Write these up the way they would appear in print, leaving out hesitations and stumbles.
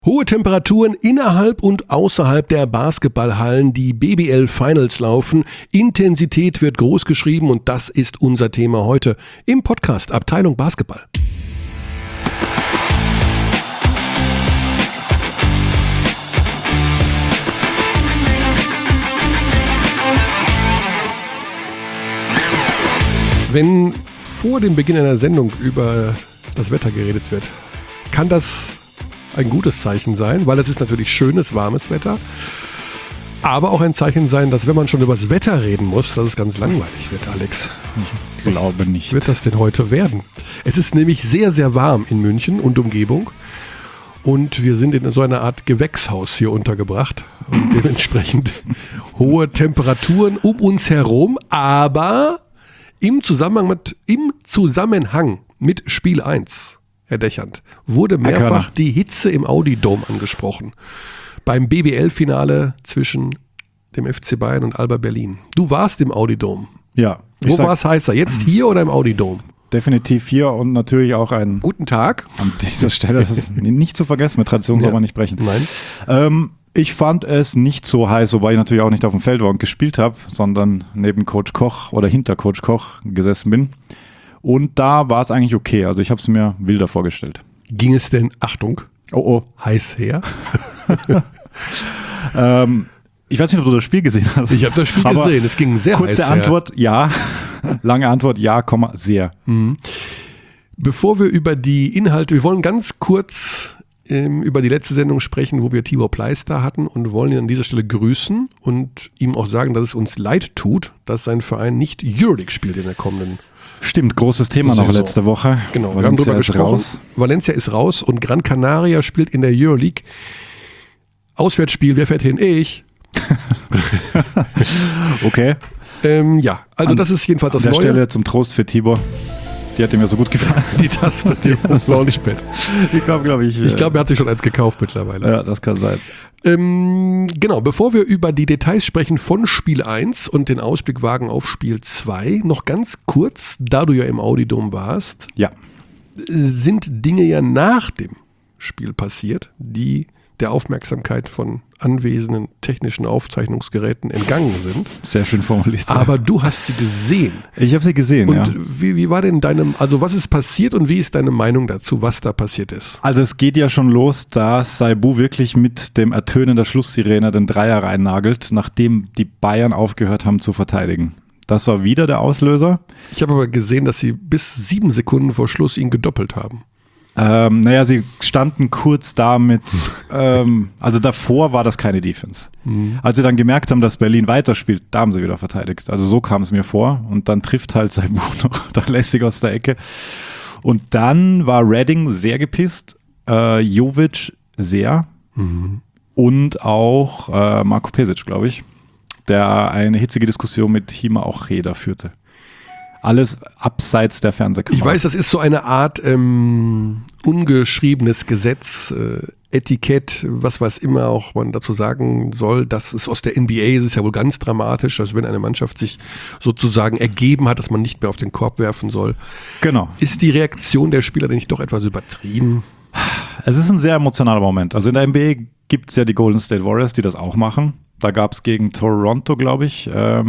Hohe Temperaturen innerhalb und außerhalb der Basketballhallen, die BBL Finals laufen. Intensität wird groß geschrieben und das ist unser Thema heute im Podcast Abteilung Basketball. Wenn vor dem Beginn einer Sendung über das Wetter geredet wird, kann das ein gutes Zeichen sein, weil es ist natürlich schönes, warmes Wetter, aber auch ein Zeichen sein, dass wenn man schon über das Wetter reden muss, dass es ganz langweilig wird, Alex. Ich glaube nicht. Was wird das denn heute werden? Es ist nämlich sehr, sehr warm in München und Umgebung und wir sind in so einer Art Gewächshaus hier untergebracht und dementsprechend hohe Temperaturen um uns herum, aber im Zusammenhang mit Spiel 1, Herr Dechant, wurde mehrfach die Hitze im Audi Dome angesprochen. Beim BBL-Finale zwischen dem FC Bayern und Alba Berlin. Du warst im Audi Dome. Ja. Wo war es heißer? Jetzt hier oder im Audi Dome? Definitiv hier und natürlich auch ein... Guten Tag. An dieser Stelle, das ist nicht zu vergessen, mit Tradition soll man nicht brechen. Nein. Ich fand es nicht so heiß, wobei ich natürlich auch nicht auf dem Feld war und gespielt habe, sondern neben Coach Koch oder hinter Coach Koch gesessen bin. Und da war es eigentlich okay. Also ich habe es mir wilder vorgestellt. Ging es denn, Achtung, heiß her? Ich weiß nicht, ob du das Spiel gesehen hast. Ich habe das Spiel gesehen, es ging sehr heiß her. Kurze Antwort, ja. Lange Antwort, ja, sehr. Mhm. Bevor wir über die Inhalte, wir wollen ganz kurz über die letzte Sendung sprechen, wo wir Tibor Pleister hatten und wollen ihn an dieser Stelle grüßen und ihm auch sagen, dass es uns leid tut, dass sein Verein nicht Euroleague spielt in der kommenden Stimmt, großes Thema noch letzte Woche. Genau, wir haben darüber gesprochen. Valencia ist raus und Gran Canaria spielt in der Euroleague. Auswärtsspiel, wer fährt hin? Ich. Okay. Also das ist jedenfalls das Neue. Neue. An der Stelle zum Trost für Tibor. Die hat ihm ja so gut gefallen. Die Taste, das war auch nicht spät. Ich glaube, er hat sich schon eins gekauft mittlerweile. Ja, das kann sein. Genau, bevor wir über die Details sprechen von Spiel 1 und den Ausblick wagen auf Spiel 2, noch ganz kurz, da du ja im Audi Dome warst, sind Dinge ja nach dem Spiel passiert, die der Aufmerksamkeit von anwesenden technischen Aufzeichnungsgeräten entgangen sind. Sehr schön formuliert. Aber du hast sie gesehen. Ich habe sie gesehen, und wie war denn was ist passiert und wie ist deine Meinung dazu, was da passiert ist? Also es geht ja schon los, dass Saibu wirklich mit dem Ertönen der Schlusssirene den Dreier reinnagelt, nachdem die Bayern aufgehört haben zu verteidigen. Das war wieder der Auslöser. Ich habe aber gesehen, dass sie bis 7 Sekunden vor Schluss ihn gedoppelt haben. Sie standen kurz damit, also davor war das keine Defense. Mhm. Als sie dann gemerkt haben, dass Berlin weiterspielt, da haben sie wieder verteidigt. Also so kam es mir vor und dann trifft halt Saibu noch da lässig aus der Ecke. Und dann war Redding sehr gepisst, Jovic sehr und auch Marko Pesic, glaube ich, der eine hitzige Diskussion mit Hima Ocheda führte. Alles abseits der Fernsehkamera. Ich weiß, das ist so eine Art ungeschriebenes Gesetz, Etikett, was immer auch man dazu sagen soll. Das ist aus der NBA, ist es ja wohl ganz dramatisch, dass wenn eine Mannschaft sich sozusagen ergeben hat, dass man nicht mehr auf den Korb werfen soll. Genau. Ist die Reaktion der Spieler denn nicht doch etwas übertrieben? Es ist ein sehr emotionaler Moment. Also in der NBA gibt es ja die Golden State Warriors, die das auch machen. Da gab es gegen Toronto, glaube ich,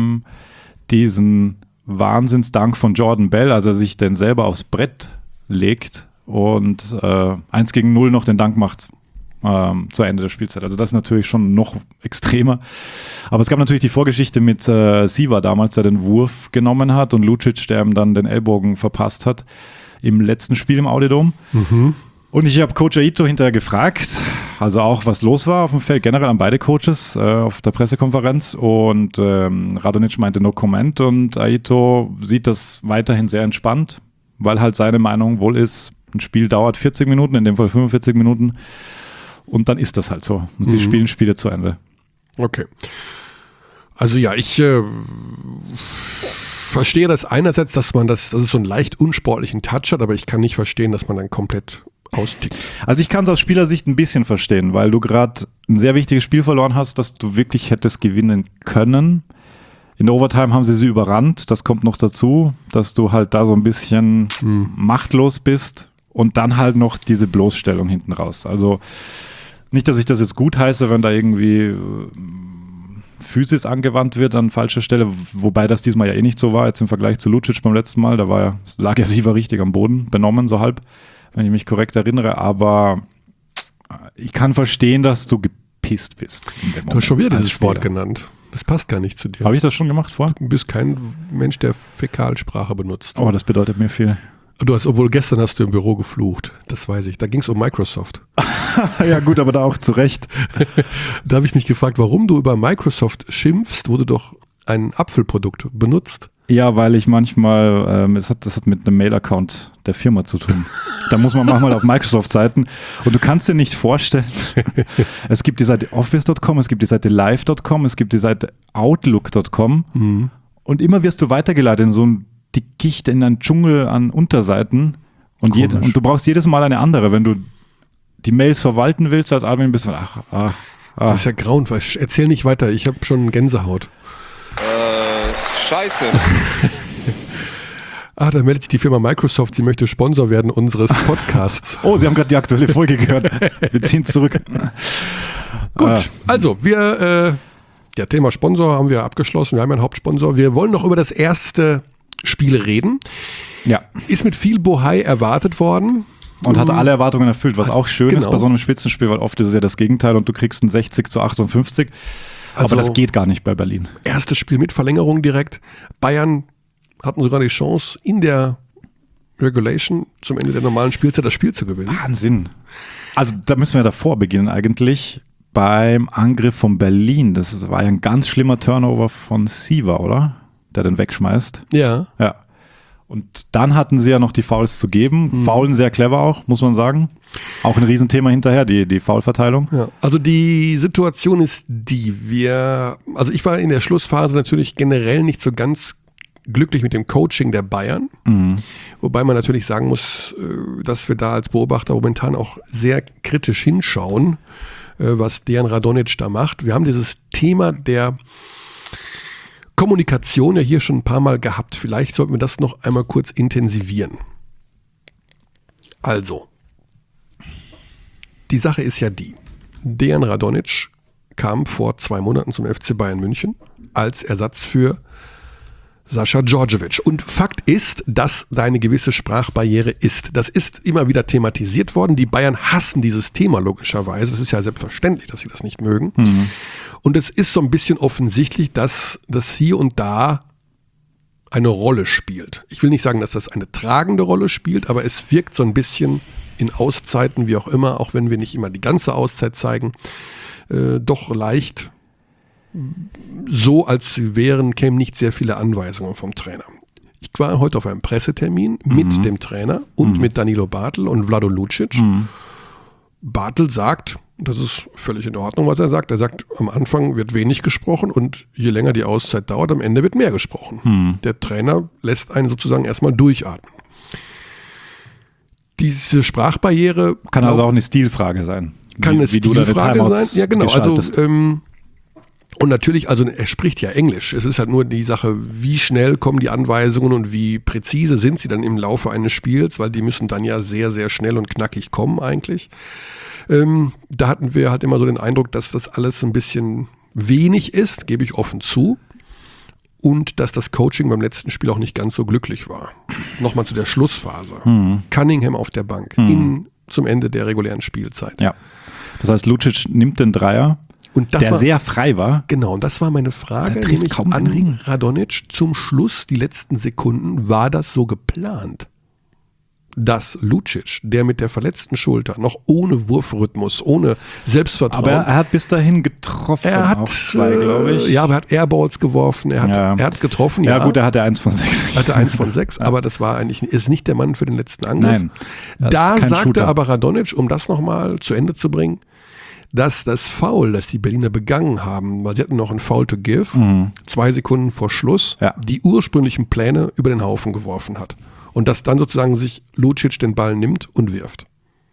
diesen Wahnsinnsdank von Jordan Bell, als er sich denn selber aufs Brett legt und 1 gegen 0 noch den Dank macht zu Ende der Spielzeit. Also das ist natürlich schon noch extremer. Aber es gab natürlich die Vorgeschichte mit Siva damals, der den Wurf genommen hat und Lucic, der ihm dann den Ellbogen verpasst hat im letzten Spiel im Audi Dome. Mhm. Und ich habe Coach Aito hinterher gefragt, also auch was los war auf dem Feld, generell an beide Coaches auf der Pressekonferenz und Radonjic meinte no comment und Aito sieht das weiterhin sehr entspannt, weil halt seine Meinung wohl ist, ein Spiel dauert 40 Minuten, in dem Fall 45 Minuten und dann ist das halt so und sie spielen Spiele zu Ende. Okay. Also ja, ich verstehe das einerseits, dass es so einen leicht unsportlichen Touch hat, aber ich kann nicht verstehen, dass man dann komplett austickt. Also ich kann es aus Spielersicht ein bisschen verstehen, weil du gerade ein sehr wichtiges Spiel verloren hast, das du wirklich hättest gewinnen können. In der Overtime haben sie überrannt, das kommt noch dazu, dass du halt da so ein bisschen machtlos bist und dann halt noch diese Bloßstellung hinten raus. Also Nicht, dass ich das jetzt gut heiße, wenn da irgendwie Physis angewandt wird an falscher Stelle, wobei das diesmal ja eh nicht so war, jetzt im Vergleich zu Lucic beim letzten Mal, lag er Siva richtig am Boden, benommen so halb, wenn ich mich korrekt erinnere, aber ich kann verstehen, dass du gepisst bist. Du hast schon wieder dieses Wort genannt. Das passt gar nicht zu dir. Habe ich das schon gemacht vorher? Du bist kein Mensch, der Fäkalsprache benutzt. Oh, das bedeutet mir viel. Obwohl gestern hast du im Büro geflucht, das weiß ich. Da ging es um Microsoft. Ja gut, aber da auch zu Recht. Da habe ich mich gefragt, warum du über Microsoft schimpfst, wo du doch ein Apfelprodukt benutzt. Ja, weil ich manchmal, das hat mit einem Mail-Account der Firma zu tun. Da muss man manchmal auf Microsoft-Seiten und du kannst dir nicht vorstellen, es gibt die Seite office.com, es gibt die Seite live.com, es gibt die Seite outlook.com und immer wirst du weitergeleitet in so ein Dickicht, in einen Dschungel an Unterseiten und du brauchst jedes Mal eine andere, wenn du die Mails verwalten willst als Admin, bist du Das ist ja grauenvoll. Erzähl nicht weiter, ich habe schon Gänsehaut. Scheiße. Da meldet sich die Firma Microsoft, sie möchte Sponsor werden unseres Podcasts. Oh, Sie haben gerade die aktuelle Folge gehört. Wir ziehen es zurück. Gut, also Thema Sponsor haben wir abgeschlossen. Wir haben einen Hauptsponsor. Wir wollen noch über das erste Spiel reden. Ja. Ist mit viel Bohai erwartet worden. Und hat alle Erwartungen erfüllt, was auch schön ist bei so einem Spitzenspiel, weil oft ist es ja das Gegenteil und du kriegst ein 60-58. Aber das geht gar nicht bei Berlin. Erstes Spiel mit Verlängerung direkt. Bayern hatten sogar die Chance, in der Regulation zum Ende der normalen Spielzeit das Spiel zu gewinnen. Wahnsinn. Also da müssen wir davor beginnen eigentlich beim Angriff von Berlin. Das war ja ein ganz schlimmer Turnover von Siva, oder? Der den wegschmeißt. Ja. Ja. Und dann hatten sie ja noch die Fouls zu geben. Foulen sehr clever auch, muss man sagen. Auch ein Riesenthema hinterher, die Foulverteilung. Ja, also die Situation ist ich war in der Schlussphase natürlich generell nicht so ganz glücklich mit dem Coaching der Bayern. Wobei man natürlich sagen muss, dass wir da als Beobachter momentan auch sehr kritisch hinschauen, was Dejan Radonjic da macht. Wir haben dieses Thema der Kommunikation ja hier schon ein paar Mal gehabt. Vielleicht sollten wir das noch einmal kurz intensivieren. Also, die Sache ist ja die. Dejan Radonjic kam vor 2 Monaten zum FC Bayern München als Ersatz für Sascha Djordjevic. Und Fakt ist, dass da eine gewisse Sprachbarriere ist. Das ist immer wieder thematisiert worden. Die Bayern hassen dieses Thema logischerweise. Es ist ja selbstverständlich, dass sie das nicht mögen. Und es ist so ein bisschen offensichtlich, dass das hier und da eine Rolle spielt. Ich will nicht sagen, dass das eine tragende Rolle spielt, aber es wirkt so ein bisschen in Auszeiten, wie auch immer, auch wenn wir nicht immer die ganze Auszeit zeigen, doch leicht so, als kämen nicht sehr viele Anweisungen vom Trainer. Ich war heute auf einem Pressetermin mit dem Trainer und mit Danilo Bartel und Vlado Lucic. Bartel sagt, das ist völlig in Ordnung, was er sagt. Er sagt, am Anfang wird wenig gesprochen und je länger die Auszeit dauert, am Ende wird mehr gesprochen. Der Trainer lässt einen sozusagen erstmal durchatmen. Diese Sprachbarriere kann also auch eine Stilfrage sein. Kann eine Stilfrage sein? Ja, genau. Also und natürlich, also er spricht ja Englisch. Es ist halt nur die Sache, wie schnell kommen die Anweisungen und wie präzise sind sie dann im Laufe eines Spiels, weil die müssen dann ja sehr, sehr schnell und knackig kommen eigentlich. Da hatten wir halt immer so den Eindruck, dass das alles ein bisschen wenig ist, gebe ich offen zu. Und dass das Coaching beim letzten Spiel auch nicht ganz so glücklich war. Nochmal zu der Schlussphase. Cunningham auf der Bank zum Ende der regulären Spielzeit. Ja. Das heißt, Lucic nimmt den Dreier, und das der sehr frei war. Genau, und das war meine Frage, nämlich an Radonjic zum Schluss, die letzten Sekunden, war das so geplant, dass Lucic, der mit der verletzten Schulter, noch ohne Wurfrhythmus, ohne Selbstvertrauen. Aber er hat bis dahin getroffen. Er hat 2, glaube ich. Ja, aber er hat Airballs geworfen, er hat getroffen. Ja gut, er hatte 1 von 6. Er hatte 1 von 6, aber das war ist nicht der Mann für den letzten Angriff. Nein. Da sagte aber Radonjic, um das nochmal zu Ende zu bringen, dass das Foul, das die Berliner begangen haben, weil sie hatten noch ein Foul to give, 2 Sekunden vor Schluss, die ursprünglichen Pläne über den Haufen geworfen hat. Und dass dann sozusagen sich Lucic den Ball nimmt und wirft.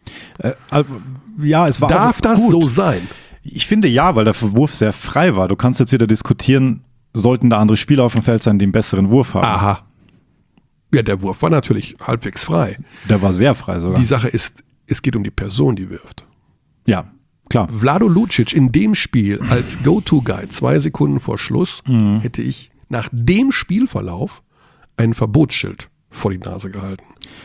Ja, es war Darf das gut. So sein? Ich finde ja, weil der Wurf sehr frei war. Du kannst jetzt wieder diskutieren, sollten da andere Spieler auf dem Feld sein, die einen besseren Wurf haben. Aha. Ja, der Wurf war natürlich halbwegs frei. Der war sehr frei sogar. Die Sache ist, es geht um die Person, die wirft. Ja, Klar. Vlado Lucic in dem Spiel als Go-To-Guy 2 Sekunden vor Schluss hätte ich nach dem Spielverlauf ein Verbotsschild vor die Nase gehalten.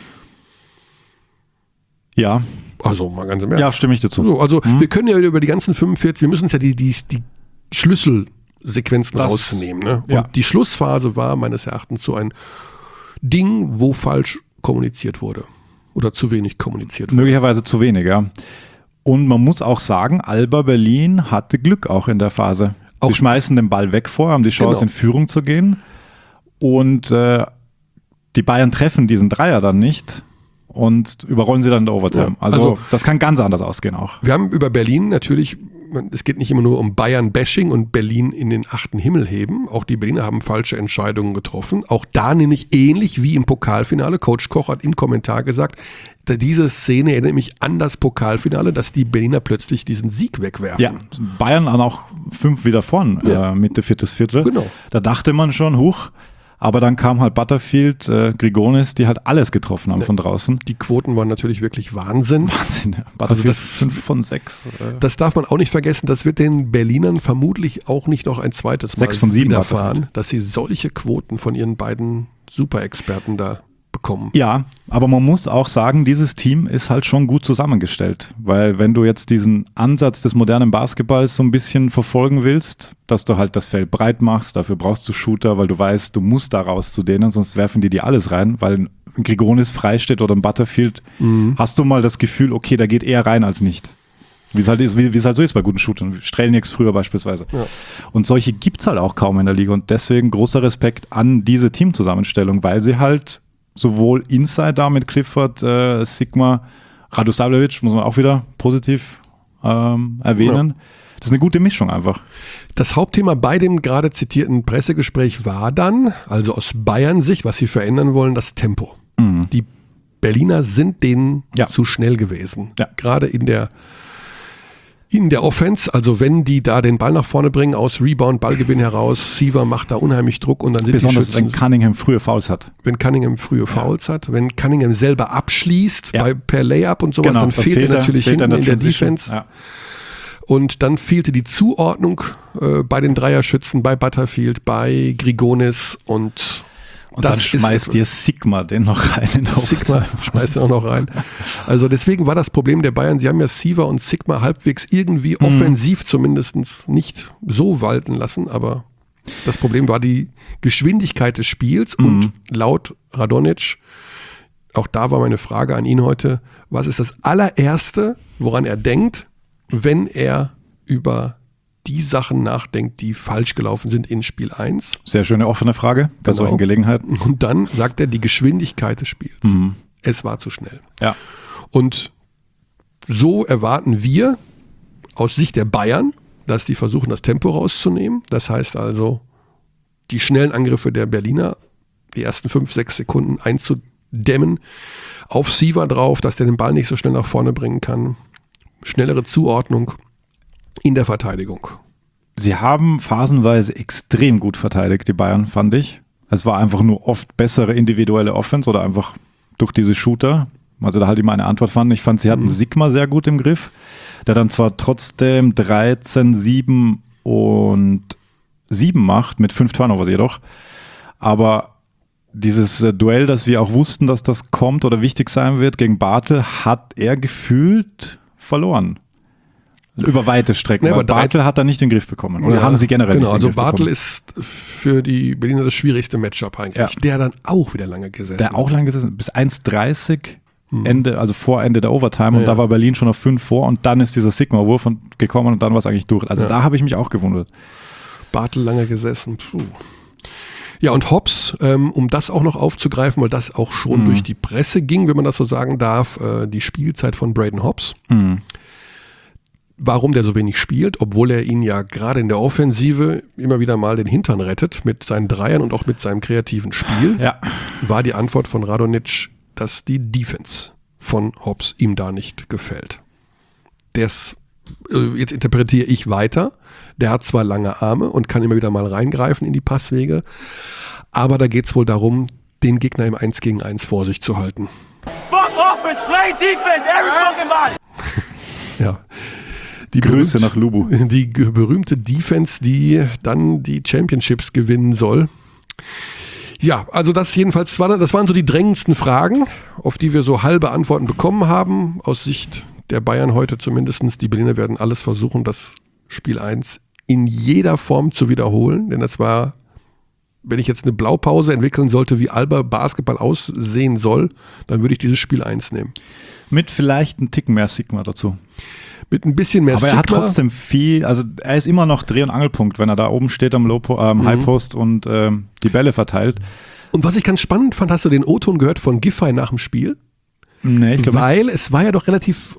Ja. Also mal ganz im Ernst. Ja, stimme ich dazu. So, also wir können ja über die ganzen 45, wir müssen uns ja die Schlüsselsequenzen rausnehmen. Ne? Und die Schlussphase war meines Erachtens so ein Ding, wo falsch kommuniziert wurde. Oder zu wenig kommuniziert wurde. Möglicherweise zu wenig, ja. Und man muss auch sagen, Alba Berlin hatte Glück auch in der Phase. Sie schmeißen den Ball weg vor, haben die Chance in Führung zu gehen. Und die Bayern treffen diesen Dreier dann nicht und überrollen sie dann in der Overtime. Ja, also das kann ganz anders ausgehen auch. Wir haben über Berlin natürlich, es geht nicht immer nur um Bayern-Bashing und Berlin in den 8. Himmel heben. Auch die Berliner haben falsche Entscheidungen getroffen. Auch da nämlich ähnlich wie im Pokalfinale. Coach Koch hat im Kommentar gesagt, diese Szene erinnert mich an das Pokalfinale, dass die Berliner plötzlich diesen Sieg wegwerfen. Ja, Bayern auch 5 wieder vorn, Mitte, viertes Viertel. Genau. Da dachte man schon, huch. Aber dann kam halt Butterfield, Grigonis, die halt alles getroffen haben von draußen. Die Quoten waren natürlich wirklich Wahnsinn. Ja. Butterfield also 5 von 6. Das darf man auch nicht vergessen. Das wird den Berlinern vermutlich auch nicht noch ein zweites Mal 6 von 7 widerfahren, dass sie solche Quoten von ihren beiden Superexperten da bekommen. Ja, aber man muss auch sagen, dieses Team ist halt schon gut zusammengestellt, weil wenn du jetzt diesen Ansatz des modernen Basketballs so ein bisschen verfolgen willst, dass du halt das Feld breit machst, dafür brauchst du Shooter, weil du weißt, du musst da raus zu denen, sonst werfen die dir alles rein, weil ein Grigonis frei steht oder ein Butterfield, hast du mal das Gefühl, okay, da geht eher rein als nicht. Wie es halt so ist bei guten Shootern. Strelnieks früher beispielsweise. Ja. Und solche gibt es halt auch kaum in der Liga und deswegen großer Respekt an diese Teamzusammenstellung, weil sie halt sowohl Inside da mit Clifford, Sigma, Radosavljevic, muss man auch wieder positiv erwähnen. Ja. Das ist eine gute Mischung einfach. Das Hauptthema bei dem gerade zitierten Pressegespräch war dann, also aus Bayern-Sicht, was sie verändern wollen, das Tempo. Die Berliner sind denen zu schnell gewesen. Ja. Gerade in der Offense, also wenn die da den Ball nach vorne bringen, aus Rebound, Ballgewinn heraus, Siva macht da unheimlich Druck und dann sind besonders die Schützen, wenn Cunningham frühe Fouls hat. Wenn Cunningham frühe Fouls hat, wenn Cunningham selber abschließt per Layup und sowas, dann fehlt er natürlich hinten in der Defense. Ja. Und dann fehlte die Zuordnung bei den Dreierschützen, bei Butterfield, bei Grigonis und dann schmeißt dir Sigma den noch rein in der Sigma schmeißt er auch noch rein. Also deswegen war das Problem der Bayern, sie haben ja Siva und Sigma halbwegs irgendwie offensiv zumindest nicht so walten lassen, aber das Problem war die Geschwindigkeit des Spiels und laut Radonjic, auch da war meine Frage an ihn heute, was ist das allererste, woran er denkt, wenn er über die Sachen nachdenkt, die falsch gelaufen sind in Spiel 1. Sehr schöne offene Frage bei solchen Gelegenheiten. Und dann sagt er die Geschwindigkeit des Spiels. Es war zu schnell. Ja. Und so erwarten wir aus Sicht der Bayern, dass die versuchen, das Tempo rauszunehmen. Das heißt also, die schnellen Angriffe der Berliner, die ersten 5-6 Sekunden einzudämmen, auf Siva drauf, dass der den Ball nicht so schnell nach vorne bringen kann. Schnellere Zuordnung in der Verteidigung. Sie haben phasenweise extrem gut verteidigt, die Bayern, fand ich. Es war einfach nur oft bessere individuelle Offense oder einfach durch diese Shooter. Also da halt immer eine Antwort fand. Ich fand, sie hatten Sigma sehr gut im Griff, der dann zwar trotzdem 13, 7 und 7 macht, mit 5 Turnovers jedoch, aber dieses Duell, das wir auch wussten, dass das kommt oder wichtig sein wird gegen Bartel, hat er gefühlt verloren. Über weite Strecken. Ja, aber Bartel hat da nicht den Griff bekommen. Oder haben sie generell nicht den Griff bekommen? Bartel ist für die Berliner das schwierigste Matchup eigentlich. Ja. Der dann auch wieder lange gesessen. Bis 1,30 Ende, also vor Ende der Overtime. Und da war Berlin schon auf 5 vor. Und dann ist dieser Sigma-Wurf gekommen und dann war es eigentlich durch. Also da habe ich mich auch gewundert. Bartel lange gesessen. Puh. Ja, und Hobbs, um das auch noch aufzugreifen, weil das auch schon durch die Presse ging, wenn man das so sagen darf, die Spielzeit von Braden Hobbs. Warum der so wenig spielt, obwohl er ihn ja gerade in der Offensive immer wieder mal den Hintern rettet mit seinen Dreiern und auch mit seinem kreativen Spiel, war die Antwort von Radonjic, dass die Defense von Hobbs ihm da nicht gefällt. Jetzt interpretiere ich weiter, der hat zwar lange Arme und kann immer wieder mal reingreifen in die Passwege, aber da geht es wohl darum, den Gegner im 1 gegen 1 vor sich zu halten. Fuck offense, play defense, every fucking body! Ja. Grüße nach Lubu. Die berühmte Defense, die dann die Championships gewinnen soll. Ja, also das waren so die drängendsten Fragen, auf die wir so halbe Antworten bekommen haben. Aus Sicht der Bayern heute zumindest. Die Berliner werden alles versuchen, das Spiel 1 in jeder Form zu wiederholen. Denn das war, wenn ich jetzt eine Blaupause entwickeln sollte, wie Alba Basketball aussehen soll, dann würde ich dieses Spiel 1 nehmen. Mit vielleicht ein Ticken mehr Sigma dazu. Mit ein bisschen mehr Aber er hat trotzdem viel, also er ist immer noch Dreh- und Angelpunkt, wenn er da oben steht am Highpost und die Bälle verteilt. Und was ich ganz spannend fand, hast du den O-Ton gehört von Giffey nach dem Spiel? Nee, ich glaube nicht. Weil es war ja doch relativ,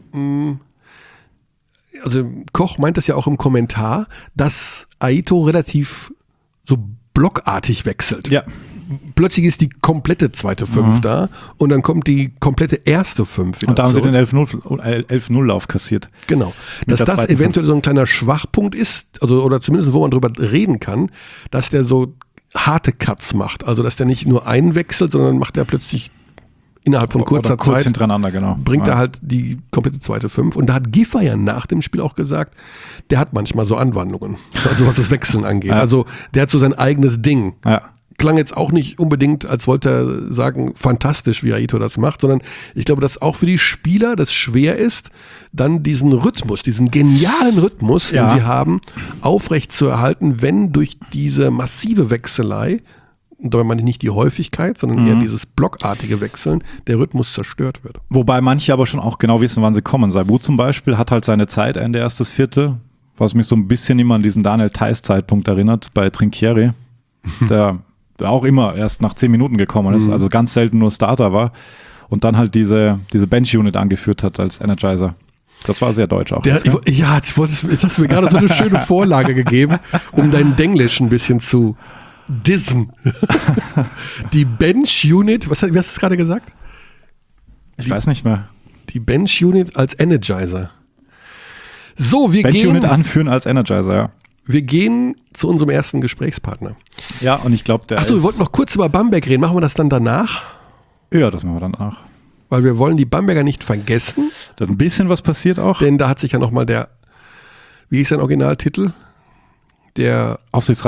also Koch meint das ja auch im Kommentar, dass Aito relativ so blockartig wechselt. Ja. Plötzlich ist die komplette zweite 5 da und dann kommt die komplette erste 5 wieder. Und da haben sie den 11-0-Lauf kassiert. Genau. Dass das eventuell so ein kleiner Schwachpunkt ist, also oder zumindest wo man drüber reden kann, dass der so harte Cuts macht. Also dass der nicht nur einwechselt, sondern macht er plötzlich innerhalb von kurzer kurz Zeit, hintereinander, genau. bringt er halt die komplette zweite 5. Und da hat Giffey ja nach dem Spiel auch gesagt, der hat manchmal so Anwandlungen, also was das Wechseln angeht. Ja. Also der hat so sein eigenes Ding. Ja. Klang jetzt auch nicht unbedingt, als wollte er sagen, fantastisch, wie Aito das macht, sondern ich glaube, dass auch für die Spieler das schwer ist, dann diesen Rhythmus, diesen genialen Rhythmus, den sie haben, aufrecht zu erhalten, wenn durch diese massive Wechselei, und dabei meine ich nicht die Häufigkeit, sondern eher dieses blockartige Wechseln, der Rhythmus zerstört wird. Wobei manche aber schon auch genau wissen, wann sie kommen. Saibu zum Beispiel hat halt seine Zeit, Ende erstes Viertel, was mich so ein bisschen immer an diesen Daniel Theis-Zeitpunkt erinnert, bei Trinchieri, der auch immer erst nach 10 Minuten gekommen ist, also ganz selten nur Starter war und dann halt diese Bench-Unit angeführt hat als Energizer. Das war sehr deutsch auch. Jetzt hast du mir gerade so eine schöne Vorlage gegeben, um dein Denglisch ein bisschen zu dissen. Die Bench-Unit, wie hast du es gerade gesagt? Ich weiß nicht mehr. Die Bench-Unit als Energizer. So, Bench-Unit anführen als Energizer, ja. Wir gehen zu unserem ersten Gesprächspartner. Ja, und ich glaube, Achso, wir wollten noch kurz über Bamberg reden. Machen wir das dann danach? Ja, das machen wir danach. Weil wir wollen die Bamberger nicht vergessen. Da hat ein bisschen was passiert auch. Denn da hat sich ja nochmal wie ist sein Originaltitel? Der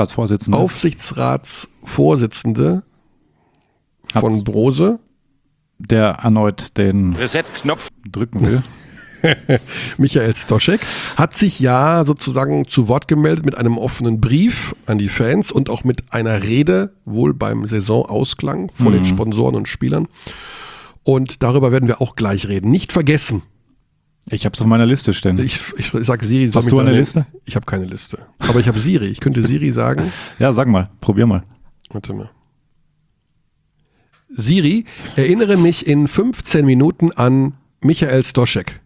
Aufsichtsratsvorsitzende von Brose. Der erneut den Reset-Knopf drücken will. Michael Stoschek hat sich ja sozusagen zu Wort gemeldet mit einem offenen Brief an die Fans und auch mit einer Rede, wohl beim Saisonausklang vor den Sponsoren und Spielern. Und darüber werden wir auch gleich reden. Nicht vergessen. Ich habe es auf meiner Liste stehen. Ich sag Siri. Hast du eine Liste? Ich habe keine Liste. Aber ich habe Siri. Ich könnte Siri sagen. Ja, sag mal. Probier mal. Warte mal. Siri, erinnere mich in 15 Minuten an Michael Stoschek.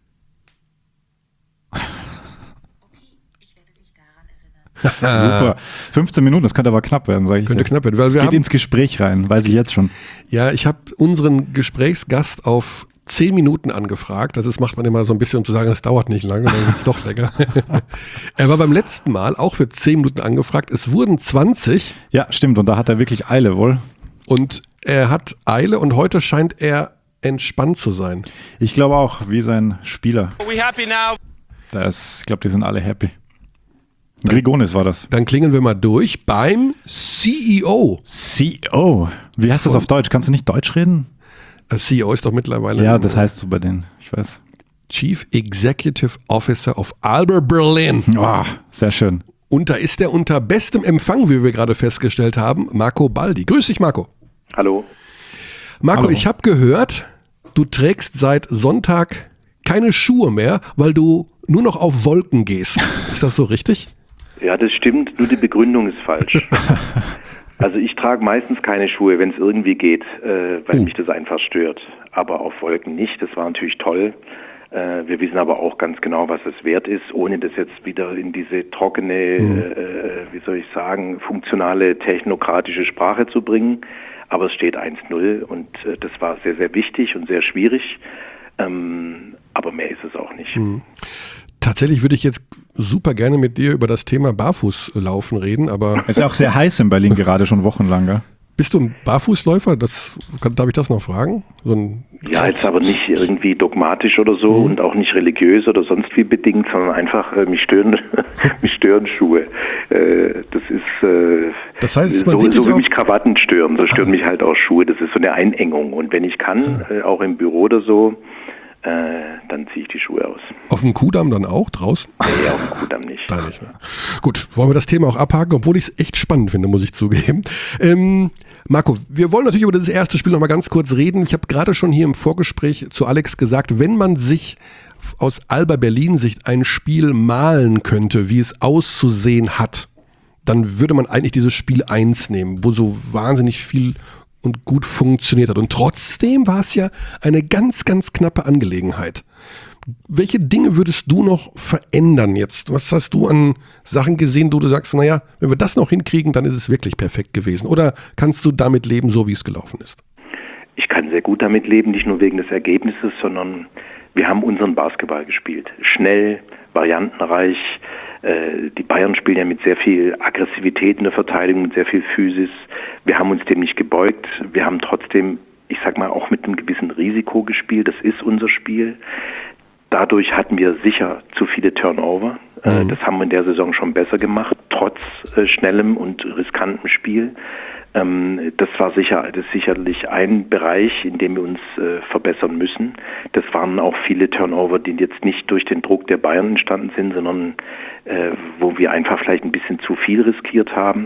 Super. 15 Minuten, das könnte aber knapp werden, sage ich. Könnte knapp werden. Weil es geht ins Gespräch rein, weiß ich jetzt schon. Ja, ich habe unseren Gesprächsgast auf 10 Minuten angefragt. Das macht man immer so ein bisschen, um zu sagen, es dauert nicht lange, dann wird es doch länger. Er war beim letzten Mal auch für 10 Minuten angefragt. Es wurden 20. Ja, stimmt. Und da hat er wirklich Eile wohl. Und er hat Eile und heute scheint er entspannt zu sein. Ich glaube auch, wie sein Spieler. Are we happy now? Ich glaube, die sind alle happy. Grigonis war das. Dann klingeln wir mal durch beim CEO. CEO? Wie heißt das auf Deutsch? Kannst du nicht Deutsch reden? CEO ist doch mittlerweile... Ja, das heißt so bei denen. Ich weiß. Chief Executive Officer of Alba Berlin. Oh, sehr schön. Und da ist er unter bestem Empfang, wie wir gerade festgestellt haben, Marco Baldi. Grüß dich, Marco. Hallo. Marco, Hallo. Ich habe gehört, du trägst seit Sonntag keine Schuhe mehr, weil du nur noch auf Wolken gehst. Ist das so richtig? Ja, das stimmt, nur die Begründung ist falsch. Also ich trage meistens keine Schuhe, wenn es irgendwie geht, weil mich das einfach stört. Aber auf Wolken nicht, das war natürlich toll. Wir wissen aber auch ganz genau, was es wert ist, ohne das jetzt wieder in diese trockene, funktionale, technokratische Sprache zu bringen. Aber es steht 1-0 und das war sehr, sehr wichtig und sehr schwierig. Aber mehr ist es auch nicht. Tatsächlich würde ich jetzt super gerne mit dir über das Thema Barfußlaufen reden, aber... Es ist ja auch sehr heiß in Berlin gerade schon wochenlang, gell? Bist du ein Barfußläufer? Darf ich das noch fragen? Ja, jetzt aber nicht irgendwie dogmatisch oder so und auch nicht religiös oder sonst wie bedingt, sondern einfach mich stören Schuhe. Das heißt, man so, sieht so wie auch mich Krawatten stören, so stören mich halt auch Schuhe. Das ist so eine Einengung. Und wenn ich kann, auch im Büro oder so, dann ziehe ich die Schuhe aus. Auf dem Kuhdamm dann auch draußen? Nee, auf dem Kuhdamm nicht. Da nicht, ne? Gut, wollen wir das Thema auch abhaken, obwohl ich es echt spannend finde, muss ich zugeben. Marco, wir wollen natürlich über das erste Spiel noch mal ganz kurz reden. Ich habe gerade schon hier im Vorgespräch zu Alex gesagt, wenn man sich aus Alba Berlin-Sicht ein Spiel malen könnte, wie es auszusehen hat, dann würde man eigentlich dieses Spiel 1 nehmen, wo so wahnsinnig viel und gut funktioniert hat. Und trotzdem war es ja eine ganz, ganz knappe Angelegenheit. Welche Dinge würdest du noch verändern jetzt? Was hast du an Sachen gesehen, wo du sagst, naja, wenn wir das noch hinkriegen, dann ist es wirklich perfekt gewesen? Oder kannst du damit leben, so wie es gelaufen ist? Ich kann sehr gut damit leben, nicht nur wegen des Ergebnisses, sondern wir haben unseren Basketball gespielt. Schnell, variantenreich. Die Bayern spielen ja mit sehr viel Aggressivität in der Verteidigung, mit sehr viel Physis. Wir haben uns dem nicht gebeugt. Wir haben trotzdem, ich sag mal, auch mit einem gewissen Risiko gespielt. Das ist unser Spiel. Dadurch hatten wir sicher zu viele Turnover. Das haben wir in der Saison schon besser gemacht, trotz schnellem und riskantem Spiel. Das war sicherlich ein Bereich, in dem wir uns verbessern müssen. Das waren auch viele Turnover, die jetzt nicht durch den Druck der Bayern entstanden sind, sondern wo wir einfach vielleicht ein bisschen zu viel riskiert haben.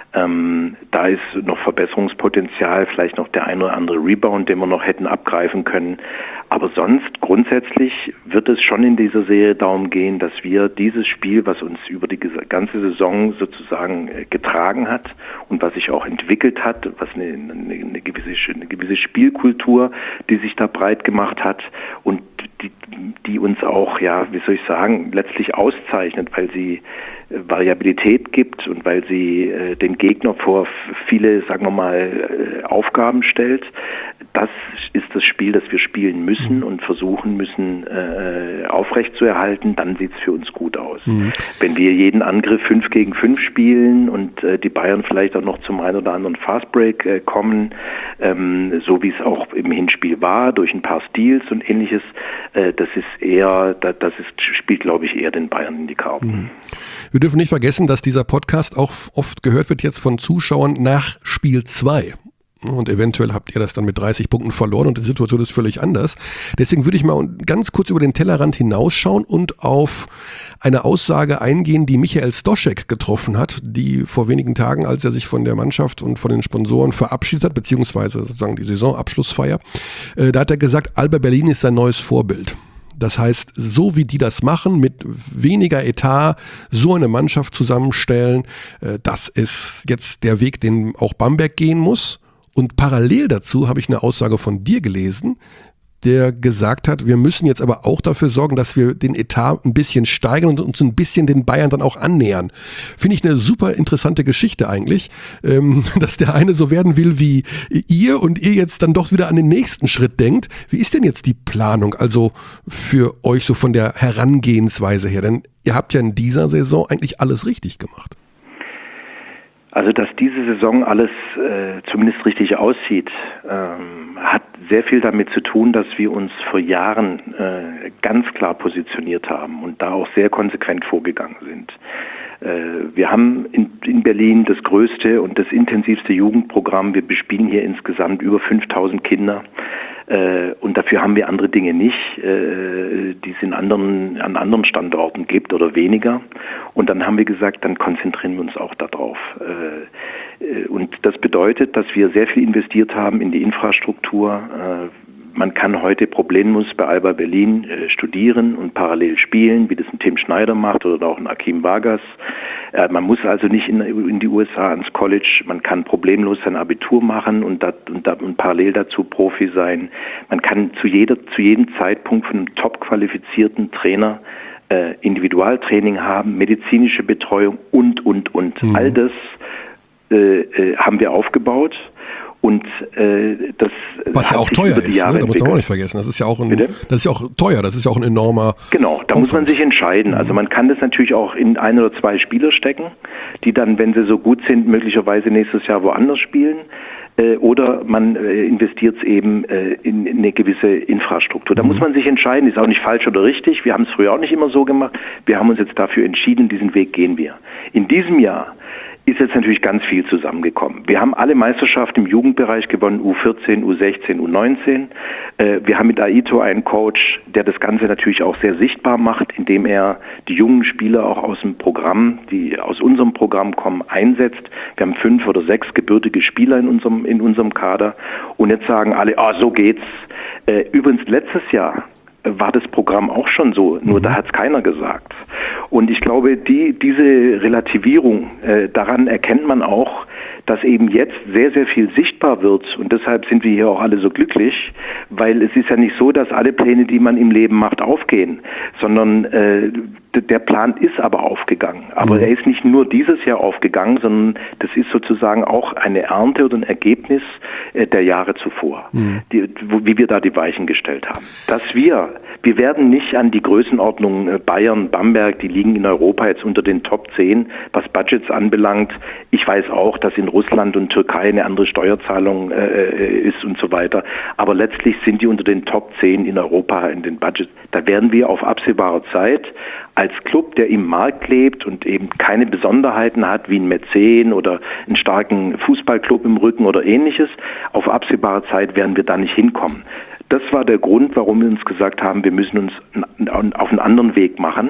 Da ist noch Verbesserungspotenzial, vielleicht noch der ein oder andere Rebound, den wir noch hätten abgreifen können. Aber sonst grundsätzlich wird es schon in dieser Serie darum gehen, dass wir dieses Spiel, was uns über die ganze Saison sozusagen getragen hat und was sich auch entwickelt hat, was eine gewisse Spielkultur, die sich da breit gemacht hat und die uns auch, ja, wie soll ich sagen, letztlich auszeichnet, weil sie Variabilität gibt und weil sie den Gegner vor viele, sagen wir mal, Aufgaben stellt. Das ist das Spiel, das wir spielen müssen und versuchen müssen aufrechtzuerhalten. Dann sieht es für uns gut aus. Wenn wir jeden Angriff 5 gegen 5 spielen und die Bayern vielleicht auch noch zum einen oder anderen Fastbreak kommen, so wie es auch im Hinspiel war, durch ein paar Steals und ähnliches, spielt, glaube ich, eher den Bayern in die Karten. Wir dürfen nicht vergessen, dass dieser Podcast auch oft gehört wird jetzt von Zuschauern nach Spiel 2. Und eventuell habt ihr das dann mit 30 Punkten verloren und die Situation ist völlig anders. Deswegen würde ich mal ganz kurz über den Tellerrand hinausschauen und auf eine Aussage eingehen, die Michael Stoschek getroffen hat, die vor wenigen Tagen, als er sich von der Mannschaft und von den Sponsoren verabschiedet hat, beziehungsweise sozusagen die Saisonabschlussfeier, da hat er gesagt, Alba Berlin ist sein neues Vorbild. Das heißt, so wie die das machen, mit weniger Etat, so eine Mannschaft zusammenstellen, das ist jetzt der Weg, den auch Bamberg gehen muss. Und parallel dazu habe ich eine Aussage von dir gelesen, der gesagt hat, wir müssen jetzt aber auch dafür sorgen, dass wir den Etat ein bisschen steigern und uns ein bisschen den Bayern dann auch annähern. Finde ich eine super interessante Geschichte eigentlich, dass der eine so werden will wie ihr und ihr jetzt dann doch wieder an den nächsten Schritt denkt. Wie ist denn jetzt die Planung, also für euch so von der Herangehensweise her? Denn ihr habt ja in dieser Saison eigentlich alles richtig gemacht. Also, dass diese Saison alles zumindest richtig aussieht, hat sehr viel damit zu tun, dass wir uns vor Jahren ganz klar positioniert haben und da auch sehr konsequent vorgegangen sind. Wir haben in Berlin das größte und das intensivste Jugendprogramm. Wir bespielen hier insgesamt über 5000 Kinder. Und dafür haben wir andere Dinge nicht, die es an anderen Standorten gibt oder weniger. Und dann haben wir gesagt, dann konzentrieren wir uns auch darauf. Und das bedeutet, dass wir sehr viel investiert haben in die Infrastruktur. Man kann heute problemlos bei Alba Berlin studieren und parallel spielen, wie das ein Tim Schneider macht oder auch ein Akim Vargas. Man muss also nicht in die USA ans College. Man kann problemlos sein Abitur machen und parallel dazu Profi sein. Man kann zu jedem Zeitpunkt von einem top qualifizierten Trainer Individualtraining haben, medizinische Betreuung und. All das haben wir aufgebaut. Und das was ja auch teuer ist, ne? Da muss man auch nicht vergessen. Das ist ja auch teuer, das ist ja auch ein enormer Genau, da muss man sich entscheiden. Also man kann das natürlich auch in 1 oder 2 Spieler stecken, die dann, wenn sie so gut sind, möglicherweise nächstes Jahr woanders spielen. oder man investiert es eben in eine gewisse Infrastruktur. Da muss man sich entscheiden, ist auch nicht falsch oder richtig. Wir haben es früher auch nicht immer so gemacht. Wir haben uns jetzt dafür entschieden, diesen Weg gehen wir. In diesem Jahr ist jetzt natürlich ganz viel zusammengekommen. Wir haben alle Meisterschaften im Jugendbereich gewonnen, U14, U16, U19. Wir haben mit Aito einen Coach, der das Ganze natürlich auch sehr sichtbar macht, indem er die jungen Spieler auch aus dem Programm, die aus unserem Programm kommen, einsetzt. Wir haben 5 oder 6 gebürtige Spieler in unserem Kader. Und jetzt sagen alle, so geht's. Übrigens letztes Jahr war das Programm auch schon so, nur da hat es keiner gesagt. Und ich glaube, diese Relativierung, daran erkennt man auch, dass eben jetzt sehr, sehr viel sichtbar wird. Und deshalb sind wir hier auch alle so glücklich, weil es ist ja nicht so, dass alle Pläne, die man im Leben macht, aufgehen, sondern der Plan ist aber aufgegangen. Aber er ist nicht nur dieses Jahr aufgegangen, sondern das ist sozusagen auch eine Ernte oder ein Ergebnis der Jahre zuvor, wie wir da die Weichen gestellt haben. Wir werden nicht an die Größenordnung Bayern, Bamberg, die liegen in Europa jetzt unter den Top 10, was Budgets anbelangt. Ich weiß auch, dass in Russland und Türkei eine andere Steuerzahlung ist und so weiter. Aber letztlich sind die unter den Top 10 in Europa in den Budgets. Da werden wir auf absehbare Zeit als Club, der im Markt lebt und eben keine Besonderheiten hat, wie ein Mäzen oder einen starken Fußballclub im Rücken oder ähnliches, auf absehbare Zeit werden wir da nicht hinkommen. Das war der Grund, warum wir uns gesagt haben, wir müssen uns auf einen anderen Weg machen.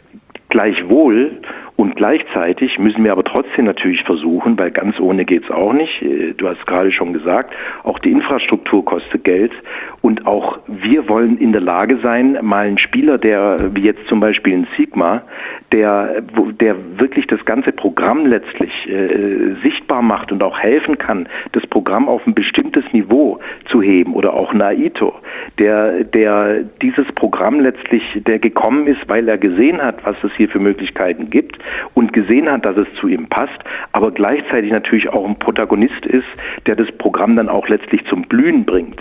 Gleichwohl und gleichzeitig müssen wir aber trotzdem natürlich versuchen, weil ganz ohne geht's auch nicht. Du hast gerade schon gesagt, auch die Infrastruktur kostet Geld und auch wir wollen in der Lage sein, mal einen Spieler, der wie jetzt zum Beispiel in Sigma, der wirklich das ganze Programm letztlich sichtbar macht und auch helfen kann, das Programm auf ein bestimmtes Niveau zu heben oder auch ein Aito, der dieses Programm letztlich, der gekommen ist, weil er gesehen hat, was es hier für Möglichkeiten gibt und gesehen hat, dass es zu ihm passt, aber gleichzeitig natürlich auch ein Protagonist ist, der das Programm dann auch letztlich zum Blühen bringt.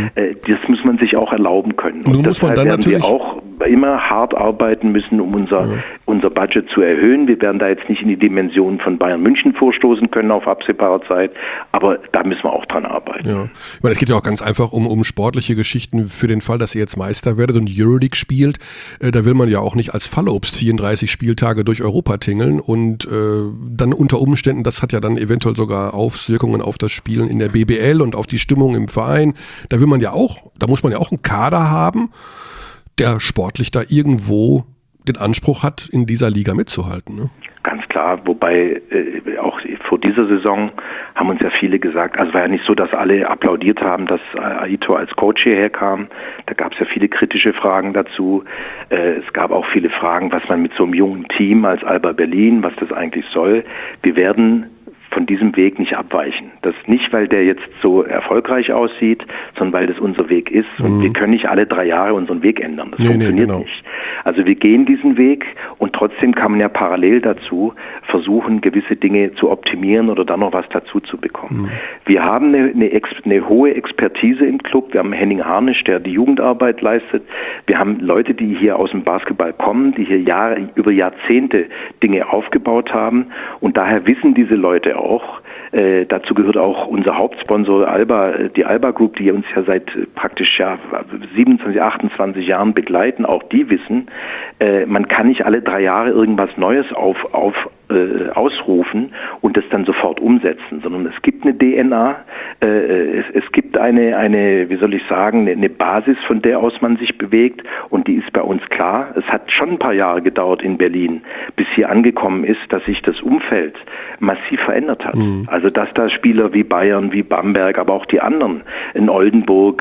Das muss man sich auch erlauben können. Und nun muss man dann werden wir auch immer hart arbeiten müssen, um unser Budget zu erhöhen. Wir werden da jetzt nicht in die Dimensionen von Bayern München vorstoßen können auf absehbare Zeit, aber da müssen wir auch dran arbeiten. Ja. Ich meine, es geht ja auch ganz einfach um sportliche Geschichten für den Fall, dass ihr jetzt Meister werdet und Euroleague spielt. Da will man ja auch nicht als Fallobst 34 Spieltage durch Europa tingeln und dann unter Umständen, das hat ja dann eventuell sogar Auswirkungen auf das Spielen in der BBL und auf die Stimmung im Verein. Da muss man ja auch einen Kader haben, der sportlich da irgendwo den Anspruch hat, in dieser Liga mitzuhalten. Ne? Ganz klar, wobei auch vor dieser Saison haben uns ja viele gesagt, also war ja nicht so, dass alle applaudiert haben, dass Aito als Coach hierher kam. Da gab es ja viele kritische Fragen dazu. Es gab auch viele Fragen, was man mit so einem jungen Team als Alba Berlin, was das eigentlich soll. Wir werden von diesem Weg nicht abweichen. Das nicht, weil der jetzt so erfolgreich aussieht, sondern weil das unser Weg ist. Und wir können nicht alle 3 Jahre unseren Weg ändern. Das funktioniert nicht. Also wir gehen diesen Weg und trotzdem kann man ja parallel dazu versuchen, gewisse Dinge zu optimieren oder dann noch was dazu zu bekommen. Wir haben eine hohe Expertise im Club. Wir haben Henning Harnisch, der die Jugendarbeit leistet. Wir haben Leute, die hier aus dem Basketball kommen, die hier über Jahrzehnte Dinge aufgebaut haben. Und daher wissen diese Leute auch, dazu gehört auch unser Hauptsponsor Alba, die Alba Group, die uns ja seit praktisch 27, 28 Jahren begleiten. Auch die wissen, man kann nicht alle 3 Jahre irgendwas Neues ausrufen und das dann sofort umsetzen, sondern es gibt eine DNA, es gibt eine, wie soll ich sagen, eine Basis, von der aus man sich bewegt und die ist bei uns klar. Es hat schon ein paar Jahre gedauert in Berlin, bis hier angekommen ist, dass sich das Umfeld massiv verändert hat. Also dass da Spieler wie Bayern, wie Bamberg, aber auch die anderen in Oldenburg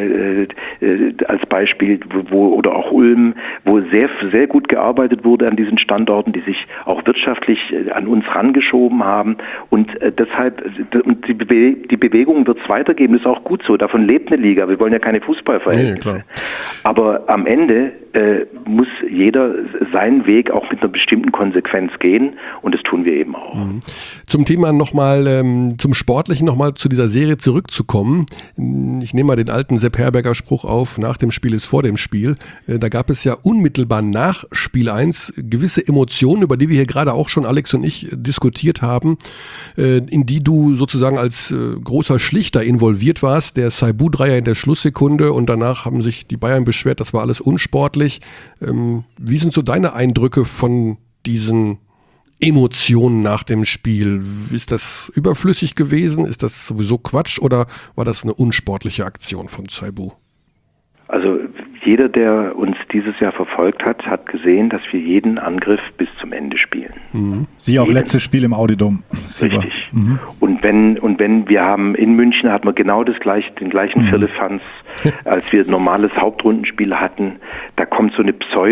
als Beispiel, oder auch Ulm, wo sehr, sehr gut gearbeitet wurde an diesen Standorten, die sich auch wirtschaftlich an uns rangeschoben haben und deshalb die Bewegung wird es weitergeben, das ist auch gut so, davon lebt eine Liga, wir wollen ja keine Fußballverhältnisse. Aber am Ende muss jeder seinen Weg auch mit einer bestimmten Konsequenz gehen und das tun wir eben auch. Zum Thema nochmal, zum Sportlichen nochmal zu dieser Serie zurückzukommen. Ich nehme mal den alten Sepp Herberger Spruch auf, nach dem Spiel ist vor dem Spiel. Da gab es ja unmittelbar nach Spiel 1 gewisse Emotionen, über die wir hier gerade auch schon Alex und ich diskutiert haben, in die du sozusagen als großer Schlichter involviert warst. Der Saibu-Dreier in der Schlusssekunde und danach haben sich die Bayern beschwert, das war alles unsportlich. Wie sind so deine Eindrücke von diesen Emotionen nach dem Spiel? Ist das überflüssig gewesen? Ist das sowieso Quatsch oder war das eine unsportliche Aktion von Saibu? Also jeder, der uns dieses Jahr verfolgt hat, hat gesehen, dass wir jeden Angriff bis zum Ende spielen. Sie auch letztes Spiel im Audi-Dom. Richtig. Und wenn wir haben in München hatten wir genau den gleichen Firlefanz, als wir ein normales Hauptrundenspiel hatten. Da kommt so eine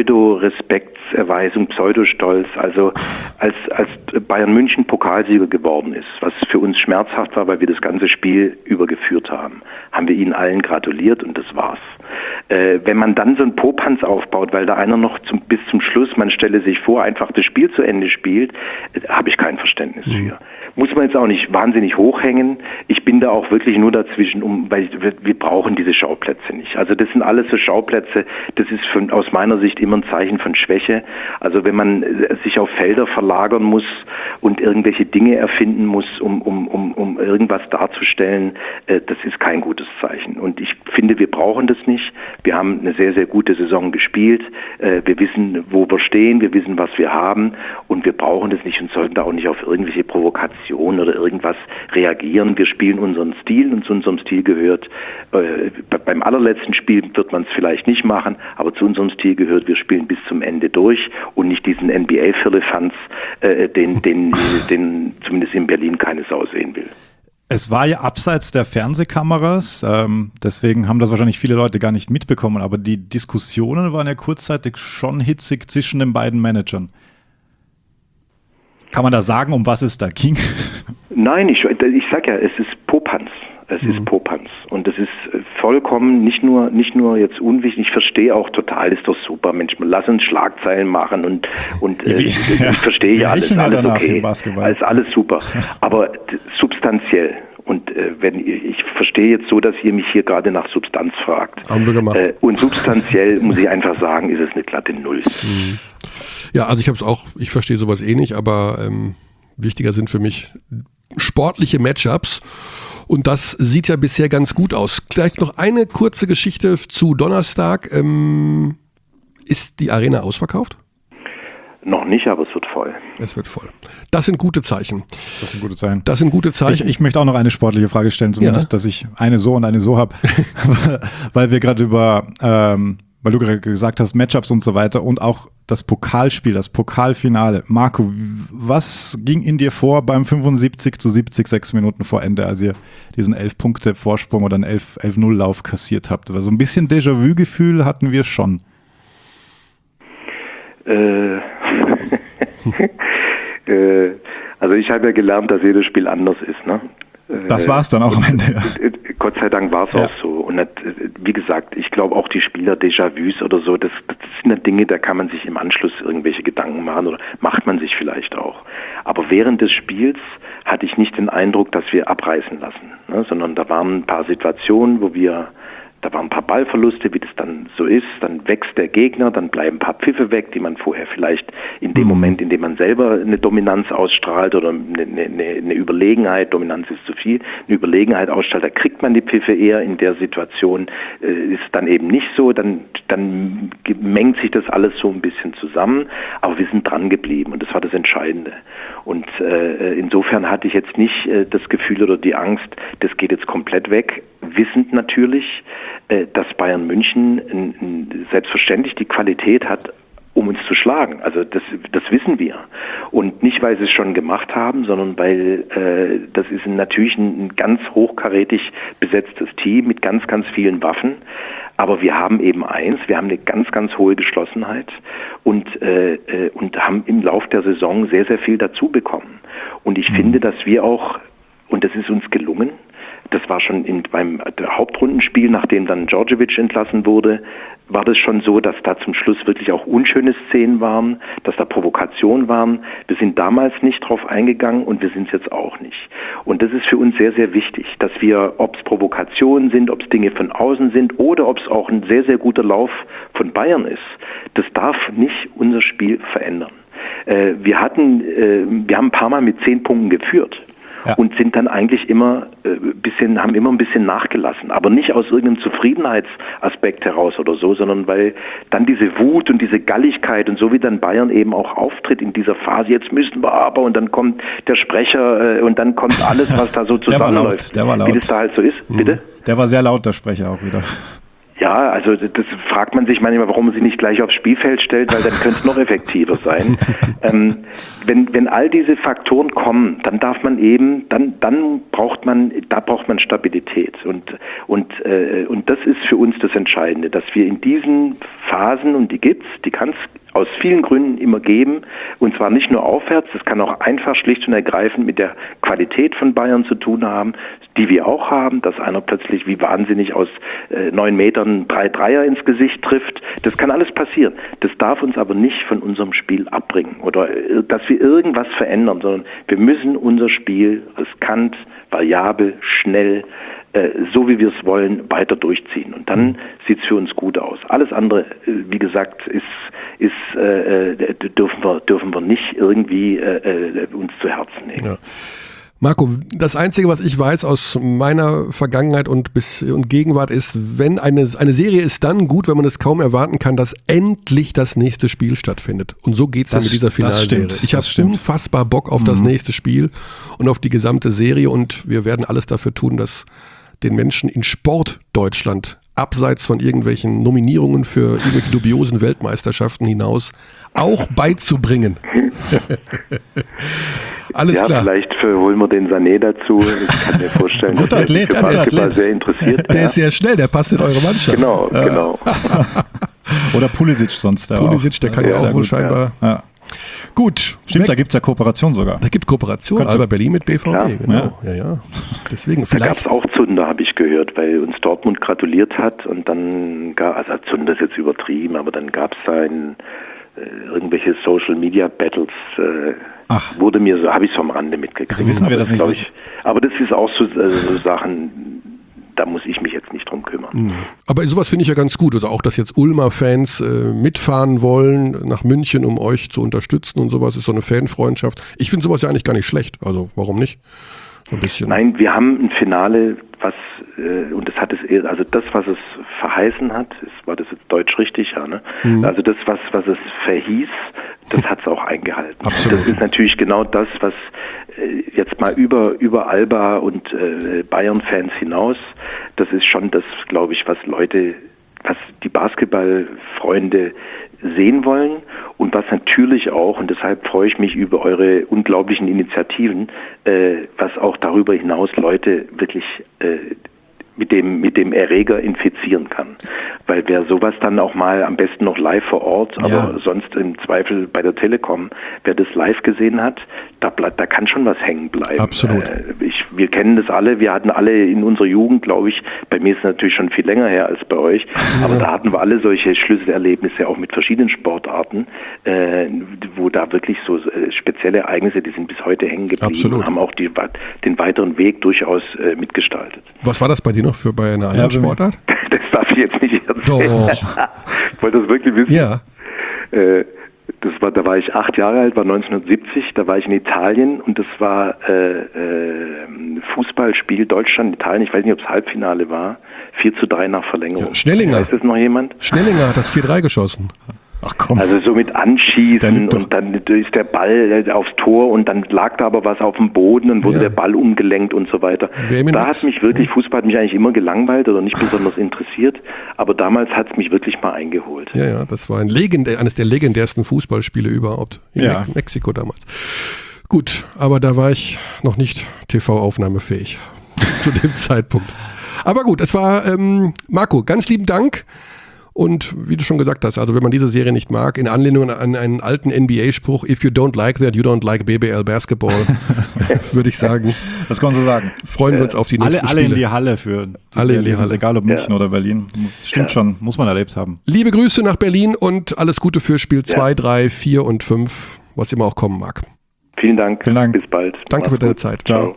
Pseudo-Respektserweisung, Pseudo-Stolz. Also als Bayern München Pokalsieger geworden ist, was für uns schmerzhaft war, weil wir das ganze Spiel übergeführt haben wir ihnen allen gratuliert und das war's. Wenn man dann so einen Popanz aufbaut, weil da einer noch bis zum Schluss, man stelle sich vor, einfach das Spiel zu Ende spielt, habe ich kein Verständnis für. Muss man jetzt auch nicht wahnsinnig hochhängen. Ich bin da auch wirklich nur dazwischen, weil wir brauchen diese Schauplätze nicht. Also das sind alles so Schauplätze, das ist aus meiner Sicht immer ein Zeichen von Schwäche. Also wenn man sich auf Felder verlagern muss und irgendwelche Dinge erfinden muss, um irgendwas darzustellen, das ist kein gutes Zeichen. Und ich finde, wir brauchen das nicht. Wir haben eine sehr, sehr gute Saison gespielt. Wir wissen, wo wir stehen, wir wissen, was wir haben und wir brauchen das nicht und sollten da auch nicht auf irgendwelche Provokationen oder irgendwas reagieren. Wir spielen unseren Stil und zu unserem Stil gehört, beim allerletzten Spiel wird man es vielleicht nicht machen, aber zu unserem Stil gehört, wir spielen bis zum Ende durch und nicht diesen NBA-Firlefanz, den zumindest in Berlin keine Sau sehen will. Es war ja abseits der Fernsehkameras, deswegen haben das wahrscheinlich viele Leute gar nicht mitbekommen, aber die Diskussionen waren ja kurzzeitig schon hitzig zwischen den beiden Managern. Kann man da sagen, um was es da ging? Nein, ich sag ja, es ist Popanz. Es ist Popanz. Und das ist vollkommen nicht nur jetzt unwichtig. Ich verstehe auch total, ist doch super, Mensch, lass uns Schlagzeilen machen und ich verstehe ja alles okay. Ist alles super. Aber substanziell. Und ich verstehe jetzt so, dass ihr mich hier gerade nach Substanz fragt. Haben wir gemacht. Und substanziell muss ich einfach sagen, ist es eine glatte Null. Ja, also ich verstehe sowas eh nicht, aber wichtiger sind für mich sportliche Matchups. Und das sieht ja bisher ganz gut aus. Vielleicht noch eine kurze Geschichte zu Donnerstag. Ist die Arena ausverkauft? Noch nicht, aber es wird voll. Es wird voll. Das sind gute Zeichen. Das sind gute Zeichen. Das sind gute Zeichen. Ich möchte auch noch eine sportliche Frage stellen, zumindest, dass ich eine so und eine so habe. Weil wir gerade weil du gerade gesagt hast, Matchups und so weiter und auch das Pokalspiel, das Pokalfinale. Marco, was ging in dir vor beim 75:70, 6 Minuten vor Ende, als ihr diesen 11-Punkte-Vorsprung oder einen 11-0-Lauf kassiert habt? Also ein bisschen Déjà-vu-Gefühl hatten wir schon. Also ich habe ja gelernt, dass jedes Spiel anders ist, ne? Das war es dann auch am Ende. Ja. Gott sei Dank war es auch so. Und wie gesagt, ich glaube auch die Spieler Déjà-vus oder so, das sind ja Dinge, da kann man sich im Anschluss irgendwelche Gedanken machen oder macht man sich vielleicht auch. Aber während des Spiels hatte ich nicht den Eindruck, dass wir abreißen lassen, ne? Sondern da waren ein paar Situationen, da waren ein paar Ballverluste, wie das dann so ist, dann wächst der Gegner, dann bleiben ein paar Pfiffe weg, die man vorher vielleicht in dem Moment, in dem man selber eine Dominanz ausstrahlt oder eine Überlegenheit, Dominanz ist zu viel, eine Überlegenheit ausstrahlt, da kriegt man die Pfiffe eher. In der Situation ist dann eben nicht so, dann mengt sich das alles so ein bisschen zusammen, aber wir sind dran geblieben und das war das Entscheidende. Und insofern hatte ich jetzt nicht das Gefühl oder die Angst, das geht jetzt komplett weg, wissend natürlich, dass Bayern München selbstverständlich die Qualität hat, um uns zu schlagen. Also das wissen wir. Und nicht, weil sie es schon gemacht haben, sondern weil das ist natürlich ein ganz hochkarätig besetztes Team mit ganz, ganz vielen Waffen. Aber wir haben eben wir haben eine ganz, ganz hohe Geschlossenheit und haben im Lauf der Saison sehr, sehr viel dazu bekommen. Und ich finde, dass wir auch, und das ist uns gelungen, Das war schon beim Hauptrundenspiel, nachdem dann Djordjevic entlassen wurde, war das schon so, dass da zum Schluss wirklich auch unschöne Szenen waren, dass da Provokationen waren. Wir sind damals nicht drauf eingegangen und wir sind es jetzt auch nicht. Und das ist für uns sehr, sehr wichtig, dass wir, ob es Provokationen sind, ob es Dinge von außen sind oder ob es auch ein sehr, sehr guter Lauf von Bayern ist, das darf nicht unser Spiel verändern. Wir haben ein paar Mal mit 10 Punkten geführt. Ja. Und sind dann eigentlich haben immer ein bisschen nachgelassen. Aber nicht aus irgendeinem Zufriedenheitsaspekt heraus oder so, sondern weil dann diese Wut und diese Galligkeit und so wie dann Bayern eben auch auftritt in dieser Phase, jetzt müssen wir aber, und dann kommt der Sprecher und dann kommt alles, was da so zusammenläuft. Der war laut. Wie das da halt so ist. Bitte? Der war sehr laut, der Sprecher auch wieder. Ja, also das fragt man sich manchmal, warum man sie nicht gleich aufs Spielfeld stellt, weil dann könnte es noch effektiver sein. Wenn all diese Faktoren kommen, dann darf man eben, dann braucht man Stabilität und das ist für uns das Entscheidende, dass wir in diesen Phasen, und die kann es aus vielen Gründen immer geben, und zwar nicht nur aufwärts, das kann auch einfach schlicht und ergreifend mit der Qualität von Bayern zu tun haben, die wir auch haben, dass einer plötzlich wie wahnsinnig aus 9 Metern 3 Dreier ins Gesicht trifft. Das kann alles passieren. Das darf uns aber nicht von unserem Spiel abbringen oder dass wir irgendwas verändern, sondern wir müssen unser Spiel riskant, variabel, schnell, so wie wir es wollen, weiter durchziehen. Und dann sieht es für uns gut aus. Alles andere, wie gesagt, dürfen wir nicht irgendwie uns zu Herzen nehmen. Ja. Marco, das Einzige, was ich weiß aus meiner Vergangenheit und Gegenwart ist, wenn eine Serie ist dann gut, wenn man es kaum erwarten kann, dass endlich das nächste Spiel stattfindet. Und so geht es dann mit dieser Finalserie. Ich habe unfassbar Bock auf das nächste Spiel und auf die gesamte Serie, und wir werden alles dafür tun, dass den Menschen in Sportdeutschland abseits von irgendwelchen Nominierungen für irgendwelche dubiosen Weltmeisterschaften hinaus auch beizubringen. Alles klar. Vielleicht holen wir den Sané dazu. Ich kann mir vorstellen, guter Athlet, der Basketball sehr interessiert. Der ist sehr schnell, der passt in eure Mannschaft. Genau. Oder Pulisic sonst. Der kann ja auch wohl scheinbar. Ja. Gut. Stimmt, da gibt es ja Kooperation sogar. Da gibt Kooperation, Alba Berlin mit BVB, klar. Genau. Ja. Deswegen da gab es auch Zunder, habe ich gehört, weil uns Dortmund gratuliert hat und dann Zunder ist jetzt übertrieben, aber dann gab es da irgendwelche Social Media Battles, wurde mir so, habe ich so am Rande mitgekriegt. Also wissen wir das nicht. Aber das ist auch so Sachen, da muss ich mich jetzt nicht drum kümmern. Nee. Aber sowas finde ich ja ganz gut. Also auch, dass jetzt Ulmer-Fans mitfahren wollen nach München, um euch zu unterstützen und sowas, ist so eine Fanfreundschaft. Ich finde sowas ja eigentlich gar nicht schlecht. Also warum nicht? So ein bisschen. Nein, wir haben ein Finale, und das hat es, also das, was es verheißen hat, war das jetzt deutsch richtig, ja, ne? Also das, was es verhieß, das hat es auch eingehalten. Absolut. Das ist natürlich genau das, was jetzt mal über Alba und Bayern-Fans hinaus, das ist schon das, glaube ich, was die Basketballfreunde sehen wollen und was natürlich auch, und deshalb freue ich mich über eure unglaublichen Initiativen, was auch darüber hinaus Leute wirklich mit dem Erreger infizieren kann. Weil wer sowas dann auch mal am besten noch live vor Ort, aber sonst im Zweifel bei der Telekom, wer das live gesehen hat, da kann schon was hängen bleiben. Absolut. Wir kennen das alle, wir hatten alle in unserer Jugend, glaube ich, bei mir ist es natürlich schon viel länger her als bei euch, aber da hatten wir alle solche Schlüsselerlebnisse, auch mit verschiedenen Sportarten, wo da wirklich so spezielle Ereignisse, die sind bis heute hängen geblieben und haben auch den weiteren Weg durchaus mitgestaltet. Was war das bei dir noch bei einer anderen Sportart? Das darf ich jetzt nicht erzählen. Doch. Wollt ihr das wirklich wissen? Ja. Da war ich 8 Jahre alt, war 1970, da war ich in Italien und das war Fußballspiel Deutschland-Italien, ich weiß nicht, ob es Halbfinale war, 4:3 nach Verlängerung. Ja, Schnellinger. Weiß das noch jemand? Schnellinger hat das 4:3 geschossen. Ach komm. Also so mit Anschießen und dann ist der Ball aufs Tor und dann lag da aber was auf dem Boden und wurde der Ball umgelenkt und so weiter. Da hat mich wirklich, Fußball hat mich eigentlich immer gelangweilt oder nicht besonders interessiert, aber damals hat es mich wirklich mal eingeholt. Ja, das war eines der legendärsten Fußballspiele überhaupt in Mexiko damals. Gut, aber da war ich noch nicht TV-aufnahmefähig zu dem Zeitpunkt. Aber gut, es war Marco, ganz lieben Dank. Und wie du schon gesagt hast, also wenn man diese Serie nicht mag, in Anlehnung an einen alten NBA-Spruch, if you don't like that, you don't like BBL Basketball, würde ich sagen. Das kann man so sagen. Freuen wir uns auf die nächsten Spiele. Alle in die Halle für alle in die Halle. Egal ob München oder Berlin. Stimmt schon, muss man erlebt haben. Liebe Grüße nach Berlin und alles Gute für Spiel 2, 3, 4 und 5, was immer auch kommen mag. Vielen Dank. Bis bald. Danke für deine Zeit. Ciao.